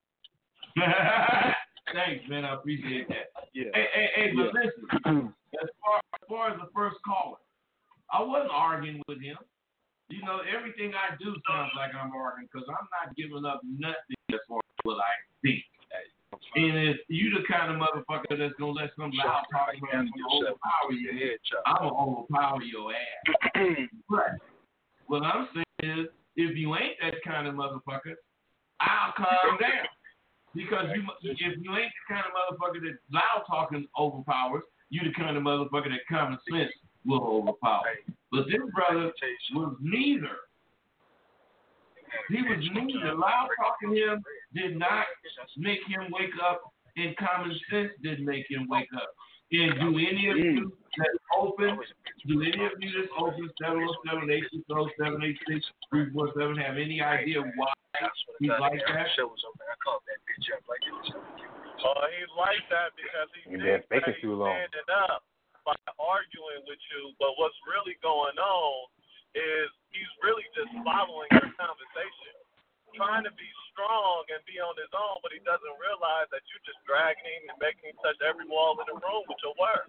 Thanks, man. I appreciate that. Yeah. Hey, hey, hey, but yeah. listen. As far, as far as the first caller, I wasn't arguing with him. You know, everything I do sounds like I'm arguing because I'm not giving up nothing as far as what I think. And if you the kind of motherfucker that's gonna let some loud talking man overpower you, I'm gonna overpower your ass. But what I'm saying is, if you ain't that kind of motherfucker, I'll calm down. Because you, if you ain't the kind of motherfucker that loud talking overpowers, you the kind of motherfucker that common sense will overpower. But this brother was neither. He was neither. Loud talking him did not make him wake up, and common sense didn't make him wake up. And do any of you that's open, do any of you that's open, seven oh seven, eight six oh, seven eight six, three four seven, have any idea why he's like that? Uh, he's like that because he He thinks been that faking he's too long. standing up by arguing with you, but what's really going on is he's really just following your conversation, trying to be strong and be on his own, but he doesn't realize that you're just dragging him and making him touch every wall in the room with your words.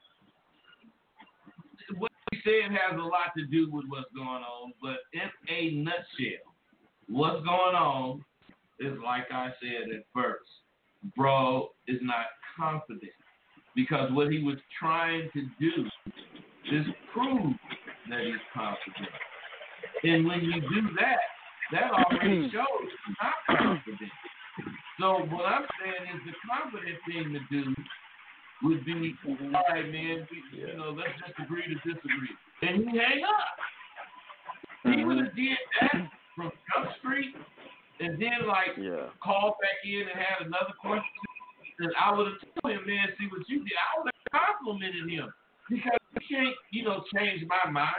What he said has a lot to do with what's going on, but in a nutshell, what's going on is like I said at first. Bro is not confident because what he was trying to do is prove that he's confident. And when you do that, that already shows you're not confident. So what I'm saying is the confident thing to do would be, all right, man, we, you know, let's just agree to disagree. And you hang up. He would have did that from Jump Street and then, like, yeah. called back in and had another question. And I would have told him, man, see what you did. I would have complimented him because you can't, you know, change my mind.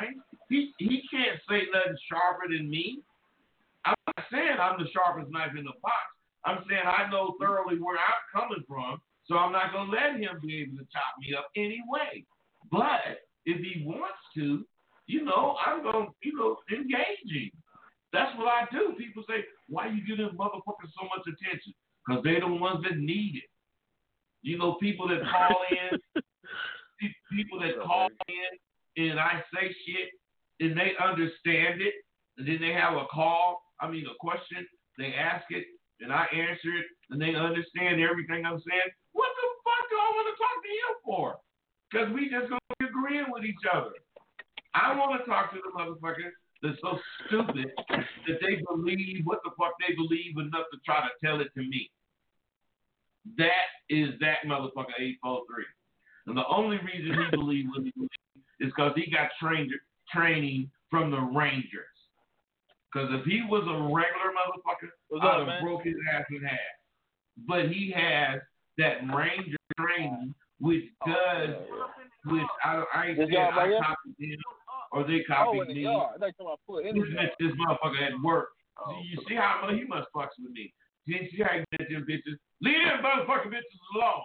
he he can't say nothing sharper than me. I'm not saying I'm the sharpest knife in the box. I'm saying I know thoroughly where I'm coming from, so I'm not gonna let him be able to chop me up anyway. But if he wants to, you know, I'm gonna, you know, engage him. That's what I do. People say, why you give them motherfuckers so much attention? Because they're the ones that need it. You know, people that call in, people that call in, and I say shit, and they understand it, and then they have a call, I mean a question, they ask it, and I answer it, and they understand everything I'm saying. What the fuck do I want to talk to him for? Because we just gonna be agreeing with each other. I want to talk to the motherfucker that's so stupid that they believe what the fuck they believe enough to try to tell it to me. That is that motherfucker eight four three. And the only reason he believes what he believes is because he got trained training from the Rangers. Because if he was a regular motherfucker, What's I'd up, have man? broke his ass in half. But he has that Ranger training, which does, which I, I ain't This saying yard right I here? copied them or they Oh, copied in the me. yard. Next time I put in the This, yard. this motherfucker at work. Oh, You see how much he must fucks with me. You see how he gets them bitches. Leave them motherfucking bitches alone.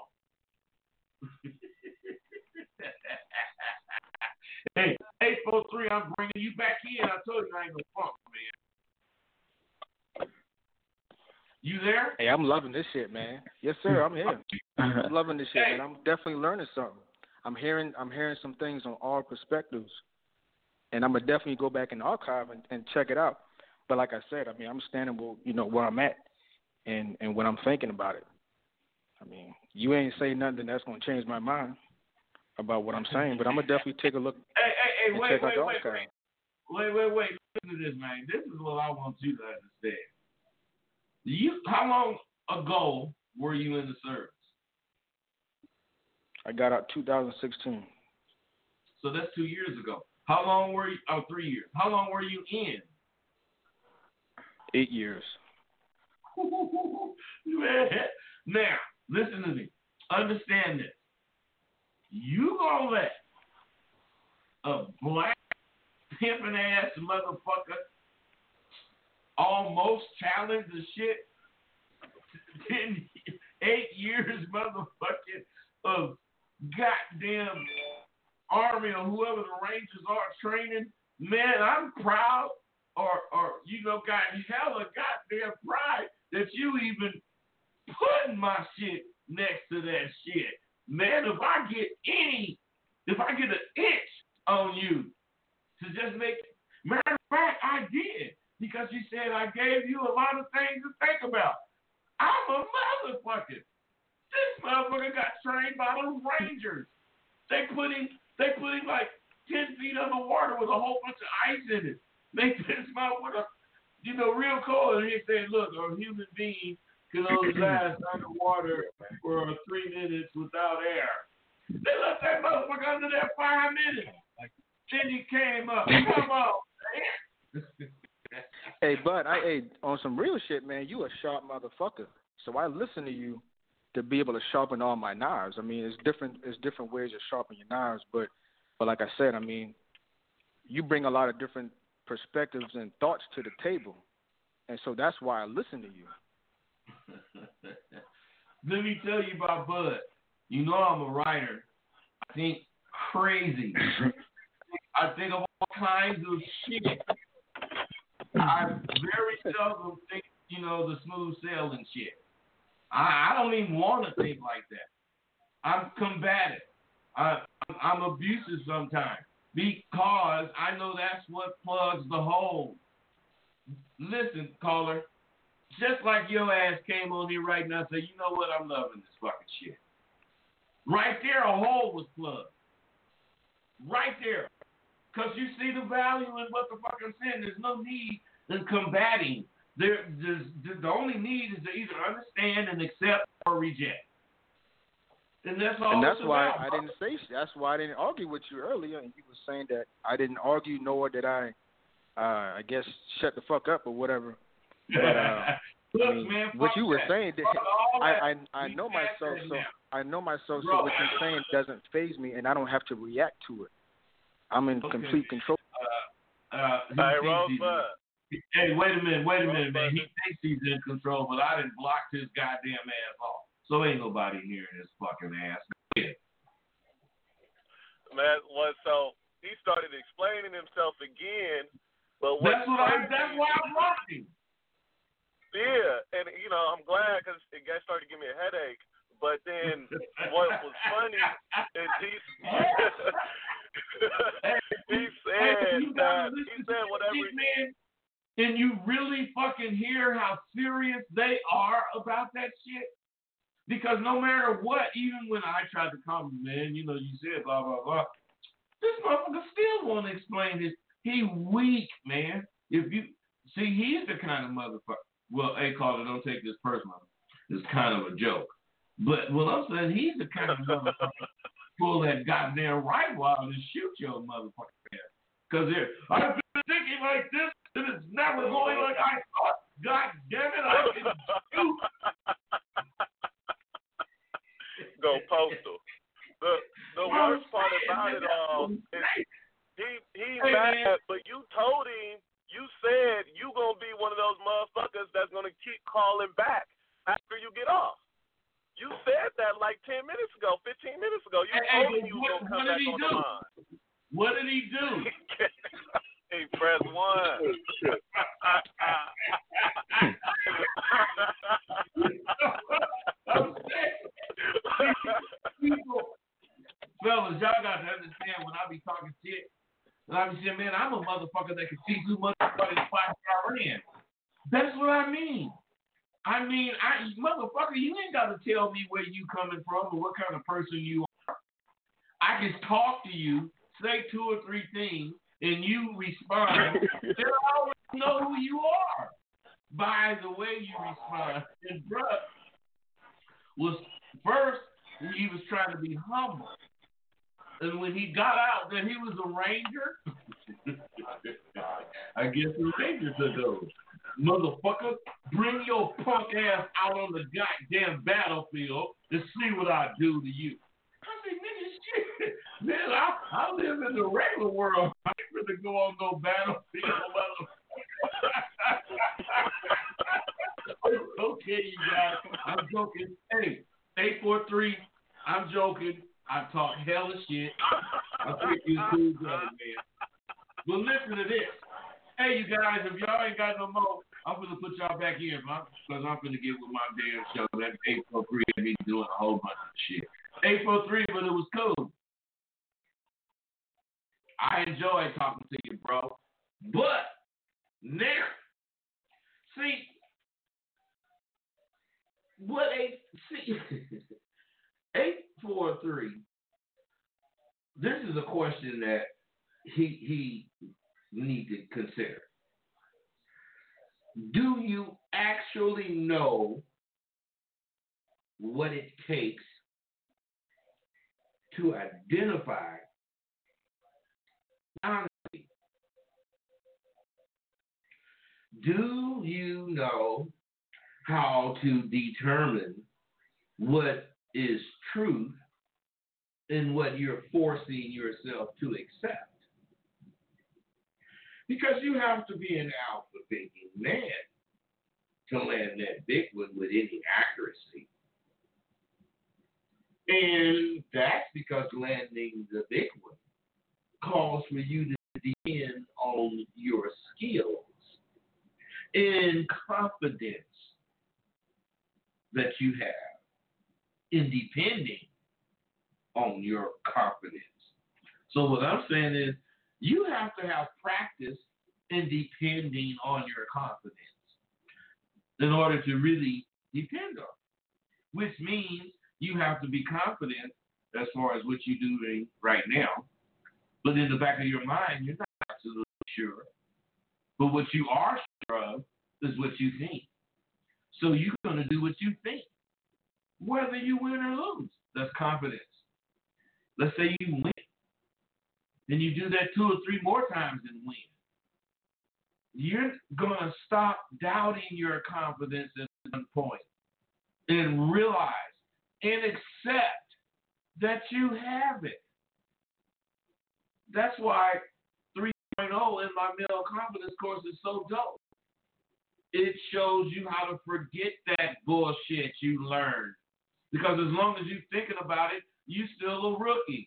Hey, eight four three, I'm bringing you back in. I told you I ain't no punk, man. You there? Hey, I'm loving this shit, man. Yes, sir. I'm here. I'm loving this shit, man. I'm definitely learning something. I'm hearing, I'm hearing some things on all perspectives, and I'm gonna definitely go back in the archive and, and check it out. But like I said, I mean, I'm standing, with, you know, where I'm at, and and what I'm thinking about it. I mean, you ain't say nothing that's gonna change my mind about what I'm saying, but I'm gonna definitely take a look. Hey, hey, hey, and wait, check out wait, the wait, archive. wait, wait, wait. Listen to this, man. This is what I want you to understand. You, how long ago were you in the service? I got out two thousand sixteen. So that's two years ago. How long were you? Oh, three years. How long were you in? Eight years. Man. Now, listen to me. Understand this. You gonna let a black pimping ass motherfucker almost challenge the shit in eight years motherfucking of goddamn army or whoever the Rangers are training? Man, I'm proud or or you know got hella goddamn pride that you even putting my shit next to that shit. Man, if I get any, if I get an itch on you to just make, matter of fact, I did, because you said I gave you a lot of things to think about. I'm a motherfucker. This motherfucker got trained by the Rangers. They put him, they put him like ten feet underwater with a whole bunch of ice in it. They put this motherfucker, you know, real cold, and he said, look, a human being can only last underwater for three minutes without air. They left that motherfucker under there five minutes. Then he came up. Come on, man. Hey, Bud, I hey, on some real shit, man, you a sharp motherfucker. So I listen to you to be able to sharpen all my knives. I mean, it's different it's different ways to sharpen your knives, but but like I said, I mean, you bring a lot of different perspectives and thoughts to the table. And so that's why I listen to you. Let me tell you about Bud. You know I'm a writer. I think crazy. I think of all kinds of shit. I very seldom think, you know, the smooth sailing shit. I, I don't even want to think like that. I'm combative. I, I'm abusive sometimes because I know that's what plugs the hole. Listen, caller. Just like your ass came on here right now and said, you know what, I'm loving this fucking shit. Right there, a hole was plugged. Right there. Because you see the value in what the fuck I'm saying. There's no need in combating. There, there's, the only need is to either understand and accept or reject. And that's all. And that's it's why about. I didn't say, that's why I didn't argue with you earlier. And you were saying that I didn't argue, nor did I, uh, I guess, shut the fuck up or whatever. But, uh, Look, I mean, man, what fuck you were that. saying, that Fuck all I, that. I I We know past myself, that so now. I know myself, so Bro. what you're saying doesn't faze me, and I don't have to react to it. I'm in Okay. complete control. Uh, he Hey, thinks he's- Rosebud. Hey, wait a minute, wait a minute, man. He Rosebud. thinks he's in control, but I didn't block his goddamn ass off. So ain't nobody hearing his fucking ass. Yeah. Man, what? So he started explaining himself again. But what That's what I. That's why I blocked him. Yeah, and you know I'm glad because it got started to give me a headache. But then what was funny is he he said Hey, you that gotta he listen said to whatever. this, man, and you really fucking hear how serious they are about that shit. Because no matter what, even when I tried to calm him, man, you know, you said blah blah blah. This motherfucker still won't explain this. He weak, man. If you see, he's the kind of motherfucker. Well, hey, Carter, don't take this personal. It's kind of a joke. But what I'm saying, he's the kind of motherfucker pull that goddamn rifle out and shoot your motherfucker ass. Because I've been thinking like this, and it's never going like I thought. God damn it, I can shoot. Go postal. The the worst part about it all is he he's Hey, mad, man. but you told him, you said you gonna be one of those motherfuckers that's gonna keep calling back after you get off. You said that like ten minutes ago, fifteen minutes ago. You Hey, told hey, him you what- was gonna come what back did he on do? the line. What did he do? He pressed one. I'm saying, people, fellas, y'all got to understand when I be talking shit, and I be saying, man, I'm a motherfucker that can see too much fucking spots I ran. That's what I mean. I mean, I motherfucker, you ain't got to tell me where you coming from or what kind of person you are. I can talk to you, say two or three things, and you respond. And I already know who you are by the way you respond. And bruh was first he was trying to be humble, and when he got out that he was a ranger, I guess the ranger took over. Motherfucker, bring your punk ass out on the goddamn battlefield and see what I do to you. I said, nigga, shit. Man, I, I live in the regular world. I ain't gonna go on no battlefield, motherfucker. Okay, you guys. I'm joking. Hey, eight four three, I'm joking. I talk hella shit. I think you cool brother, man. But listen to this. Hey, you guys, if y'all ain't got no more, I'm gonna put y'all back in, because I'm gonna get with my damn show. That eight four three and me doing a whole bunch of shit. eight four three, but it was cool. I enjoyed talking to you, bro. But now, see, what eight see eight four three. This is a question that he he need to consider. Do you actually know what it takes to identify honesty? Do you know how to determine what is truth and what you're forcing yourself to accept? Because you have to be an alpha thinking man to land that big one with any accuracy. And that's because landing the big one calls for you to depend on your skills and confidence that you have in depending on your confidence. So what I'm saying is, you have to have practice in depending on your confidence in order to really depend on it, which means you have to be confident as far as what you're doing right now. But in the back of your mind, you're not absolutely sure. But what you are sure of is what you think. So you're going to do what you think, whether you win or lose. That's confidence. Let's say you win. Then you do that two or three more times and win. You're going to stop doubting your confidence at one point and realize and accept that you have it. That's why three point oh in my male confidence course is so dope. It shows you how to forget that bullshit you learned. Because as long as you're thinking about it, you still a rookie.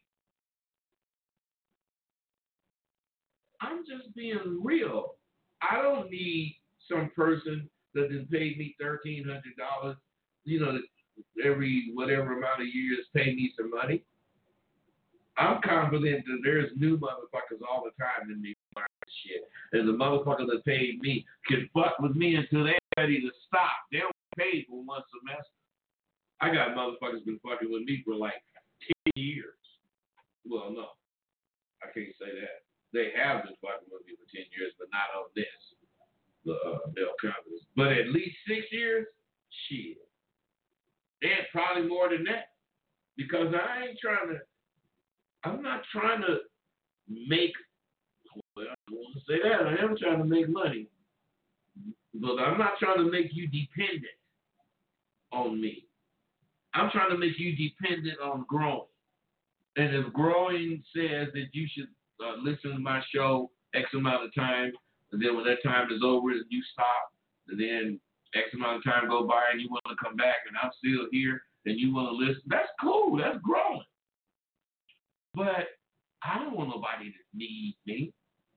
I'm just being real. I don't need some person that has paid me thirteen hundred dollars, you know, every whatever amount of years pay me some money. I'm confident that there's new motherfuckers all the time in me shit. And the motherfucker that paid me can fuck with me until they're ready to stop. They don't pay for one semester. I got motherfuckers been fucking with me for like ten years. Well, no, I can't say that. They have been fucking with me for ten years, but not on this, the uh, male confidence. But at least six years, shit. And probably more than that. Because I ain't trying to, I'm not trying to make, well, I don't want to say that. I am trying to make money. But I'm not trying to make you dependent on me. I'm trying to make you dependent on growing. And if growing says that you should uh, listen to my show X amount of time, and then when that time is over and you stop, and then X amount of time go by and you want to come back and I'm still here and you want to listen, that's cool. That's growing. But I don't want nobody to need me.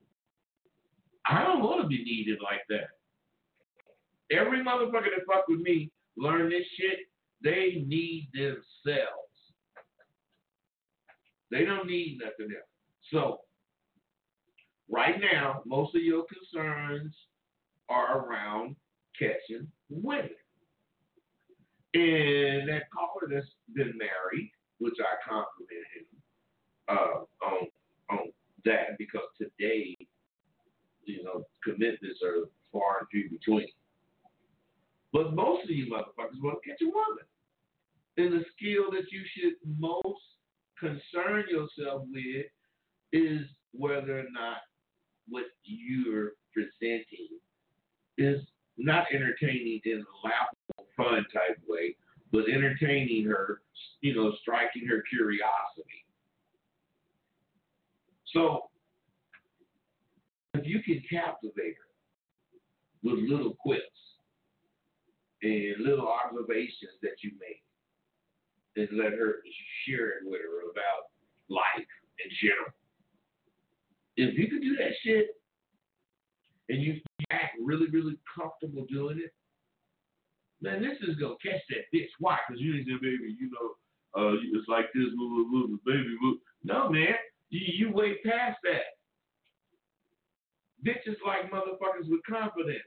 I don't want to be needed like that. Every motherfucker that fuck with me, learn this shit, they need themselves. They don't need nothing else. So, right now, most of your concerns are around catching women. And that caller that's been married, which I compliment him uh, on on that, because today, you know, commitments are far and few between. But most of you motherfuckers want to catch a woman. And the skill that you should most concern yourself with is whether or not what you're presenting is not entertaining in a laughable, fun type way, but entertaining her, you know, striking her curiosity. So, if you can captivate her with little quips and little observations that you make, and let her share it with her about life in general. If you can do that shit, and you act really, really comfortable doing it, man, this is gonna catch that bitch. Why? Because you ain't say, baby, you know, uh, it's like this, little, little, baby. Little. No, man, you, you way past that. Bitches like motherfuckers with confidence.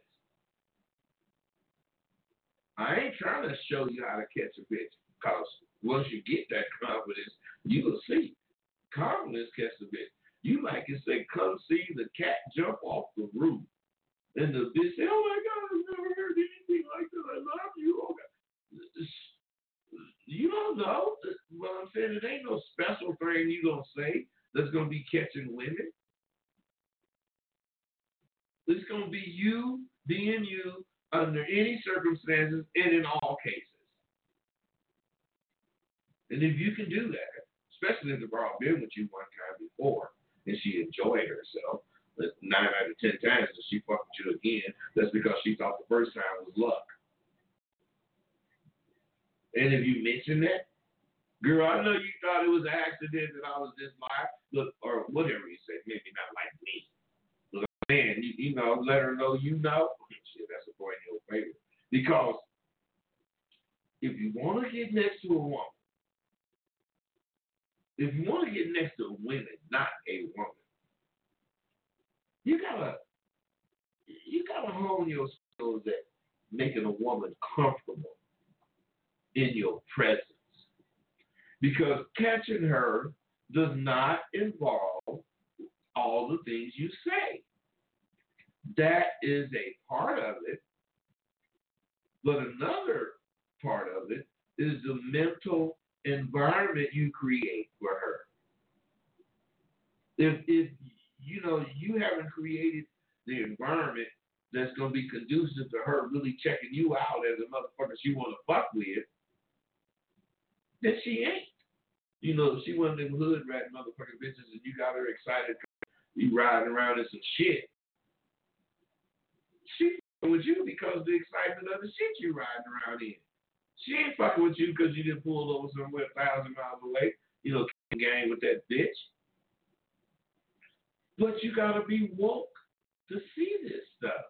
I ain't trying to show you how to catch a bitch, because once you get that confidence, you will see. Confidence catch a bitch. You might can say, come see the cat jump off the roof. And the bitch say, oh my God, I've never heard anything like that. I love you. Oh God. You don't know. What I'm saying, it ain't no special thing you going to say that's going to be catching women. It's going to be you being you under any circumstances and in all cases. And if you can do that, especially if the girl been with you one time before and she enjoyed herself, but nine out of ten times if she fucked with you again, that's because she thought the first time was luck. And if you mention that, girl, I know you thought it was an accident that I was just live, look, or whatever you say, maybe not like me. But man, you, you know, let her know you know. Shit, that's a point in your favor. Because if you want to get next to a woman, if you want to get next to women, not a woman, you gotta you gotta hone your skills at making a woman comfortable in your presence. Because catching her does not involve all the things you say. That is a part of it. But another part of it is the mental environment you create for her. If if you know you haven't created the environment that's gonna be conducive to her really checking you out as a motherfucker she wanna fuck with, then she ain't. You know, if she one of them hood rat motherfucking bitches and you got her excited, you riding around in some shit, She fucking with you because of the excitement of the shit you riding around in. She ain't fucking with you because you didn't pull over somewhere a thousand miles away. You know, gang with that bitch. But you gotta be woke to see this stuff.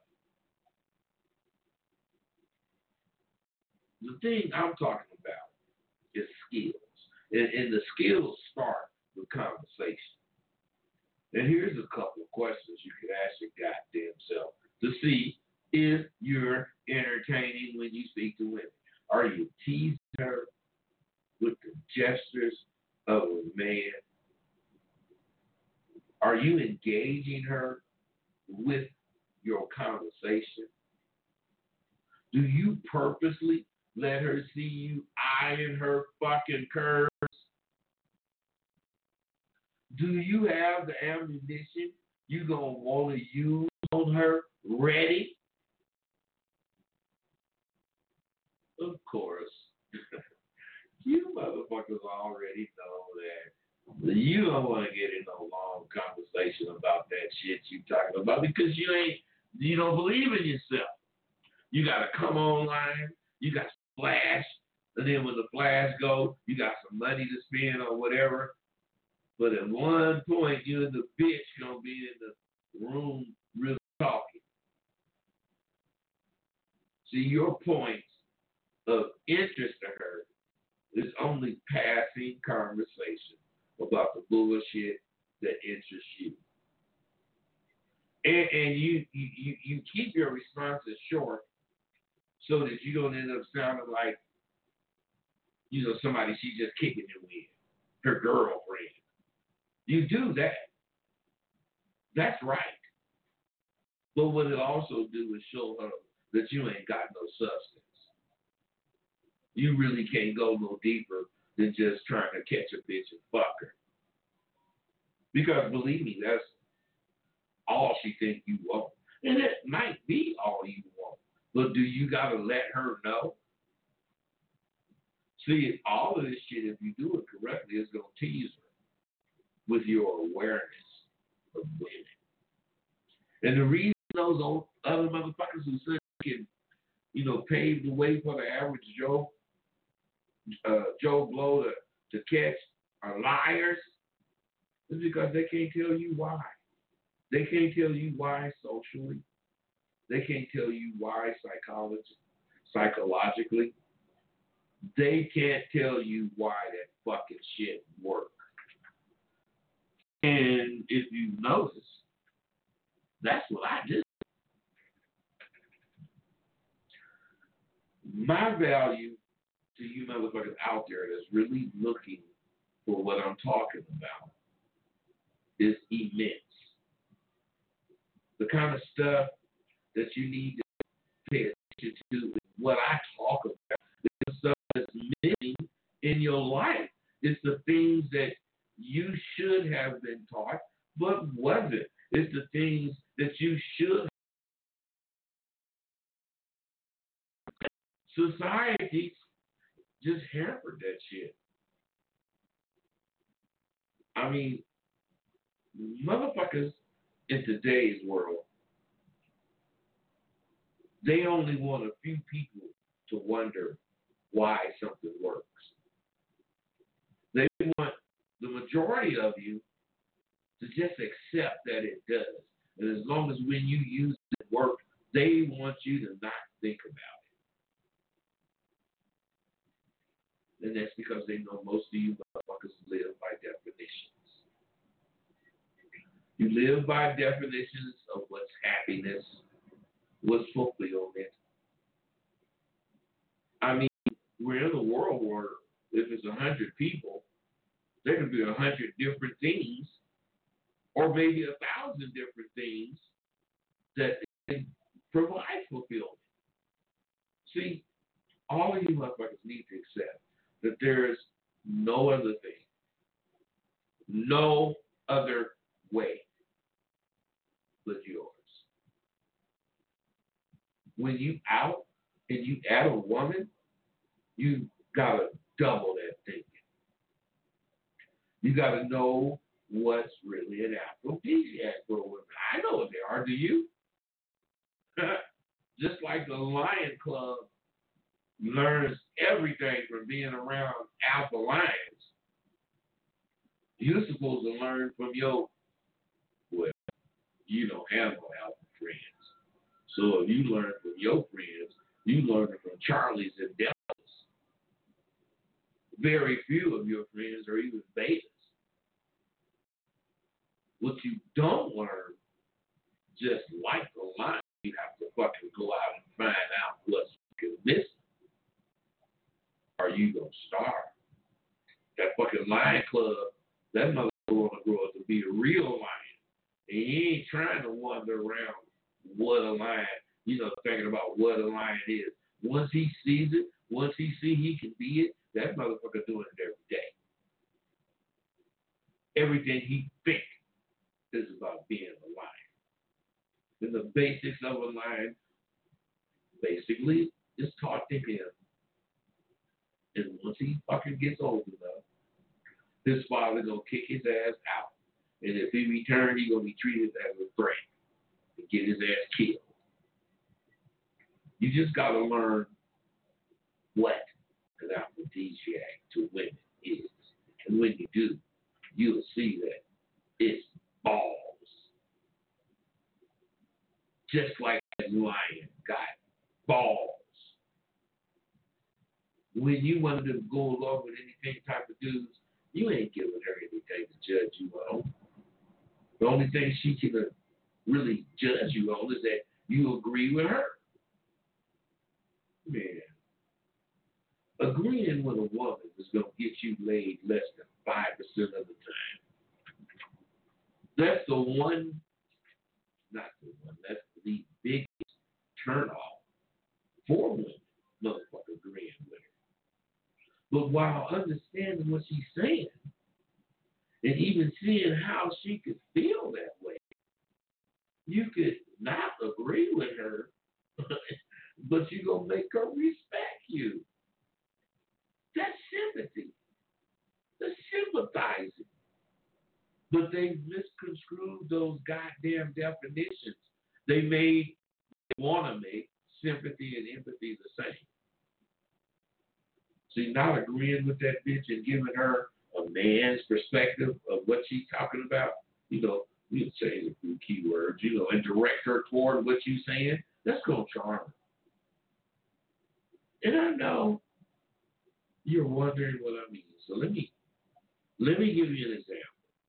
The thing I'm talking about is skills. And, and the skills start with conversation. And here's a couple of questions you can ask your goddamn self to see if you're entertaining when you speak to women. Are you teasing her with the gestures of a man? Are you engaging her with your conversation? Do you purposely let her see you eyeing her fucking curves? Do you have the ammunition you gonna want to use on her ready? Of course. You motherfuckers already know that. You don't want to get in no long conversation about that shit you talking about because you ain't, you don't believe in yourself. You got to come online, you got to flash, and then when the flash goes, you got some money to spend or whatever. But at one point, you and the bitch gonna be in the room really talking. See, your points of interest to her is only passing conversation about the bullshit that interests you. And, and you, you, you keep your responses short so that you don't end up sounding like, you know, somebody she's just kicking it with, her girlfriend. You do that. That's right. But what it also do is show her that you ain't got no substance. You really can't go no deeper than just trying to catch a bitch and fuck her. Because believe me, that's all she think you want. And it might be all you want. But do you gotta let her know? See, all of this shit, if you do it correctly, is gonna tease her with your awareness of women. And the reason those old other motherfuckers who said can, you know, pave the way for the average Joe, uh, Joe Blow to, to catch are liars is because they can't tell you why. They can't tell you why socially. They can't tell you why psychology, psychologically. They can't tell you why that fucking shit works. And if you notice, that's what I do. My value to you motherfuckers out there that's really looking for what I'm talking about is immense. The kind of stuff that you need to pay attention to is what I talk about. It's the stuff that's missing in your life. It's the things that you should have been taught, but wasn't. It's the things that you should. Society just hampered that shit. I mean, motherfuckers in today's world, they only want a few people to wonder why something works. They want the majority of you to just accept that it does. And as long as when you use it work, they want you to not think about it. And that's because they know most of you motherfuckers live by definitions. You live by definitions of what's happiness, what's fulfillment. I mean, we're in a world where if it's a hundred people, there can be a hundred different things, or maybe a thousand different things that can provide fulfillment. See, all of you motherfuckers need to accept that there's no other thing, no other way but yours. When you out and you add a woman, you gotta double that thinking. You gotta know what's really an aphrodisiac for a woman. I know what they are. Do you? Just like the Lion Club learns everything from being around alpha lions, you're supposed to learn from your, well, you don't have no alpha friends. So if you learn from your friends, you learn from Charlies and Deltas. Very few of your friends are even betas. What you don't learn, just like the lion, you have to fucking go out and find out what's missing. Or you gonna starve. That fucking Lion Club, that motherfucker wanna grow up to be a real lion. And he ain't trying to wander around what a lion, you know, thinking about what a lion is. Once he sees it, once he see he can be it, that motherfucker doing it every day. Everything he thinks is about being a lion. And the basics of a lion basically is taught to him. And once he fucking gets old enough, his father gonna kick his ass out. And if he returns, he gonna be treated as a threat and get his ass killed. You just gotta learn what an aphrodisiac to women is. And when you do, you'll see that it's balls. Just like that lion got balls. When you wanted to go along with anything type of dudes, you ain't giving her anything to judge you on. The only thing she can uh, really judge you on is that you agree with her. Man, agreeing with a woman is going to get you laid less than five percent of the time. That's the one, not the one, that's the biggest turnoff for women, motherfucker agreeing with her. But while understanding what she's saying, and even seeing how she could feel that way, you could not agree with her, but you're going to make her respect you. That's sympathy. That's sympathizing. But they misconstrued those goddamn definitions. They made, they want to make sympathy and empathy the same. So you're not agreeing with that bitch and giving her a man's perspective of what she's talking about. You know, we'll change a few keywords, you know, and direct her toward what you're saying. That's going to charm her. And I know you're wondering what I mean. So let me let me give you an example.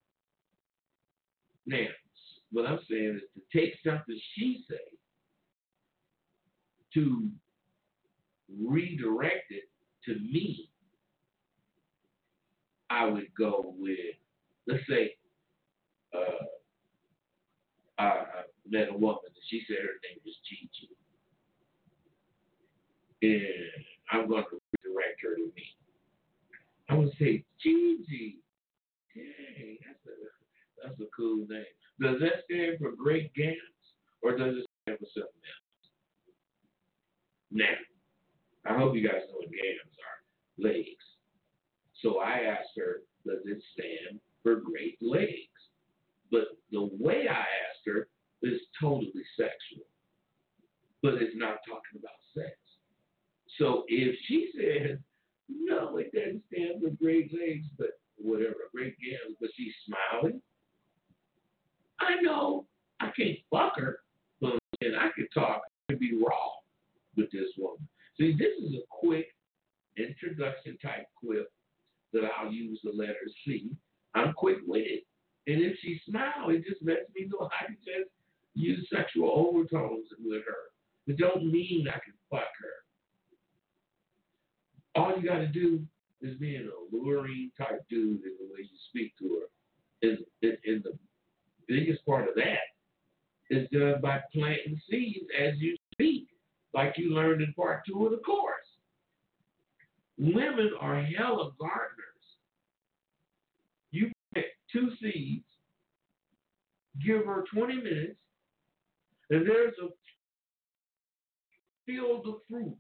Now, what I'm saying is to take something she say to redirect it to me, I would go with, let's say, uh, I met a woman and she said her name was Gigi. And I'm going to redirect her to me. I'm going to say, Gigi. Dang, that's a, that's a cool name. Does that stand for Great Gams or does it stand for something else? Now, I hope you guys know what gams are. Legs. So I asked her, does it stand for great legs? But the way I asked her is totally sexual. But it's not talking about sex. So if she says, no, it doesn't stand for great legs, but whatever, great gams, but she's smiling, I know I can't fuck her, but and I can talk, I can be raw with this woman. See, this is a quick introduction type quip that I'll use the letter C. I'm quick with it. And if she smiles, it just lets me know I can just use sexual overtones with her. It don't mean I can fuck her. All you got to do is be an alluring type dude in the way you speak to her. And, and, and the biggest part of that is done by planting seeds as you speak, like you learned in part two of the course. Women are hella gardeners. You plant two seeds, give her twenty minutes, and there's a field of fruit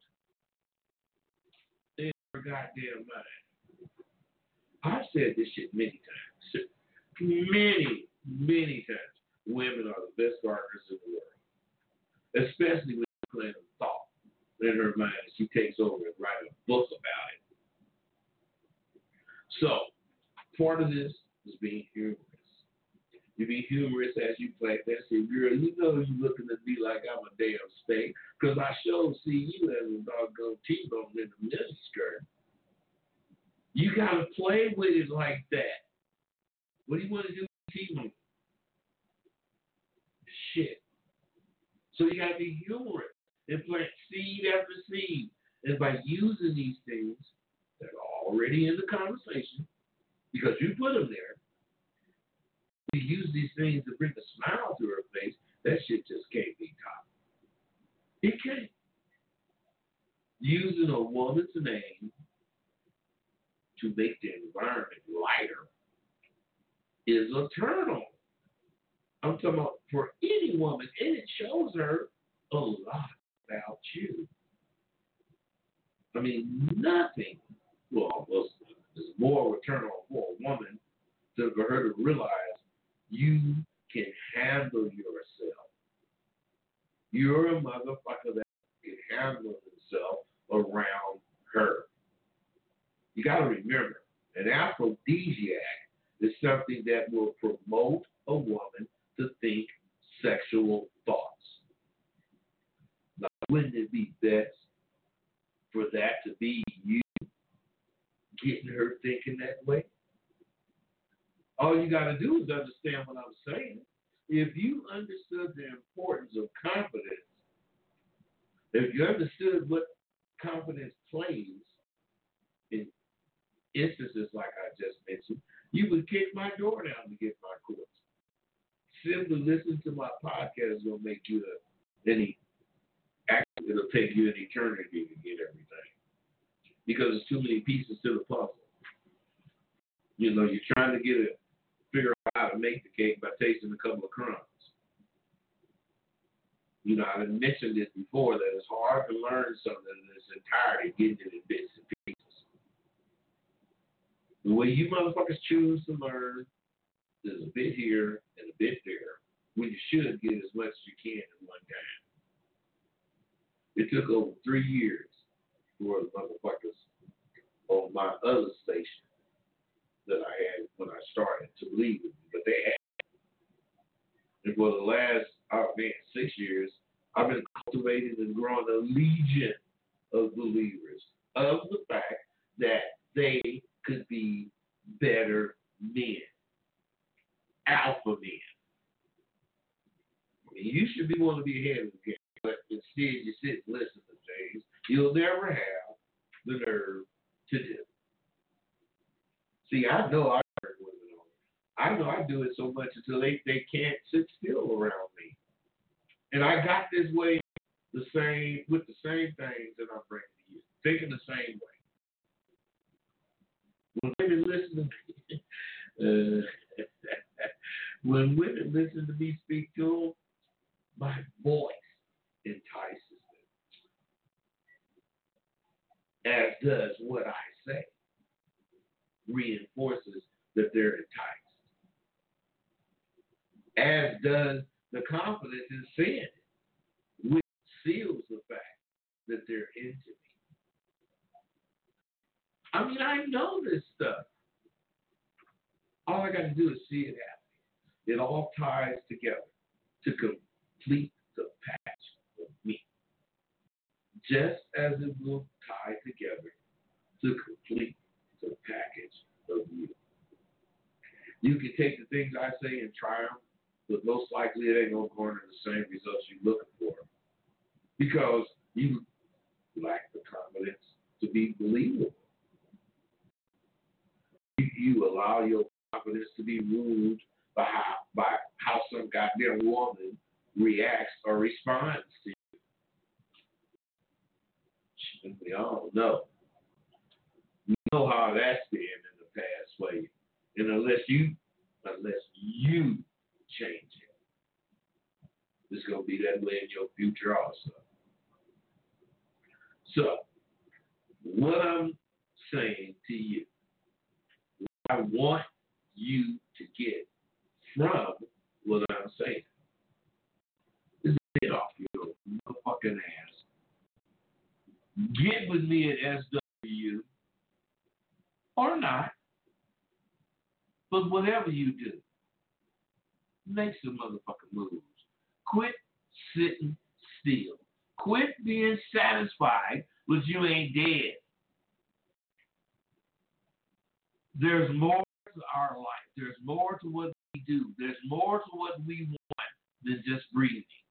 in her goddamn mind. I've said this shit many times. Many, many times. Women are the best gardeners in the world. Especially when it train of thought in her mind. She takes over and writes a book about it. So, part of this is being humorous. You be humorous as you play that. Say, girl, you know you looking at me like I'm a damn steak, because I sure see you as a doggone T-bone in the miniskirt. You got to play with it like that. What do you want to do with T-bone? Shit. So you got to be humorous and plant seed after seed. And by using these things that are already in the conversation, because you put them there, you use these things to bring a smile to her face, that shit just can't be taught. It can't. Using a woman's name to make the environment lighter is a turn on. I'm talking about for any woman, and it shows her a lot about you. I mean, nothing. Well, there's more of a turn on for a woman than for her to realize you can handle yourself. You're a motherfucker that can handle himself around her. You got to remember, an aphrodisiac is something that will promote a woman to think sexual thoughts. Now, wouldn't it be best for that to be you getting her thinking that way? All you got to do is understand what I'm saying. If you understood the importance of confidence, if you understood what confidence plays in instances like I just mentioned, you would kick my door down to get my course. Simply listening to my podcast will make you a, any, actually, it'll take you an eternity to get everything. Because there's too many pieces to the puzzle. You know, you're trying to get it, figure out how to make the cake by tasting a couple of crumbs. You know, I mentioned this before, that it's hard to learn something in its entirety, getting it in bits and pieces. The way you motherfuckers choose to learn is a bit here and a bit there, when you should get as much as you can at one time. It took over three years for the motherfuckers on my other station that I had when I started to believe in me, but they had. And for the last, oh man, six years, I've been cultivating and growing a legion of believers of the fact that they could be better men, alpha men. I mean, you should be wanting to be ahead of the game, but instead you sit and listen to things you'll never have the nerve to do. See, I know I turn women on. I know I do it so much until they, they can't sit still around me. And I got this way the same with the same things that I'm bringing to you, thinking the same way. When women listen to me, uh, when women listen to me speak to them, my voice entices them, as does what I say reinforces that they're enticed, as does the confidence in saying it, which seals the fact that they're into me. I mean, I know this stuff. All I got to do is see it happen. It all ties together to complete the patch of me, just as it will tie together to complete the package of you. You can take the things I say and try them, but most likely it ain't going to garner the same results you're looking for, because you lack the confidence to be believable. You, you allow your confidence to be ruled by how, by how some goddamn woman reacts or responds to you. We all know. You know how that's been in the past for you. And unless you, unless you change it, it's going to be that way in your future also. So, what I'm saying to you, I want you to get from what I'm saying is get off your motherfucking ass get with me at S W or not. But whatever you do, make some motherfucking moves. Quit sitting still. Quit being satisfied with you ain't dead. There's more to our life. There's more to what we do. There's more to what we want than just breathing.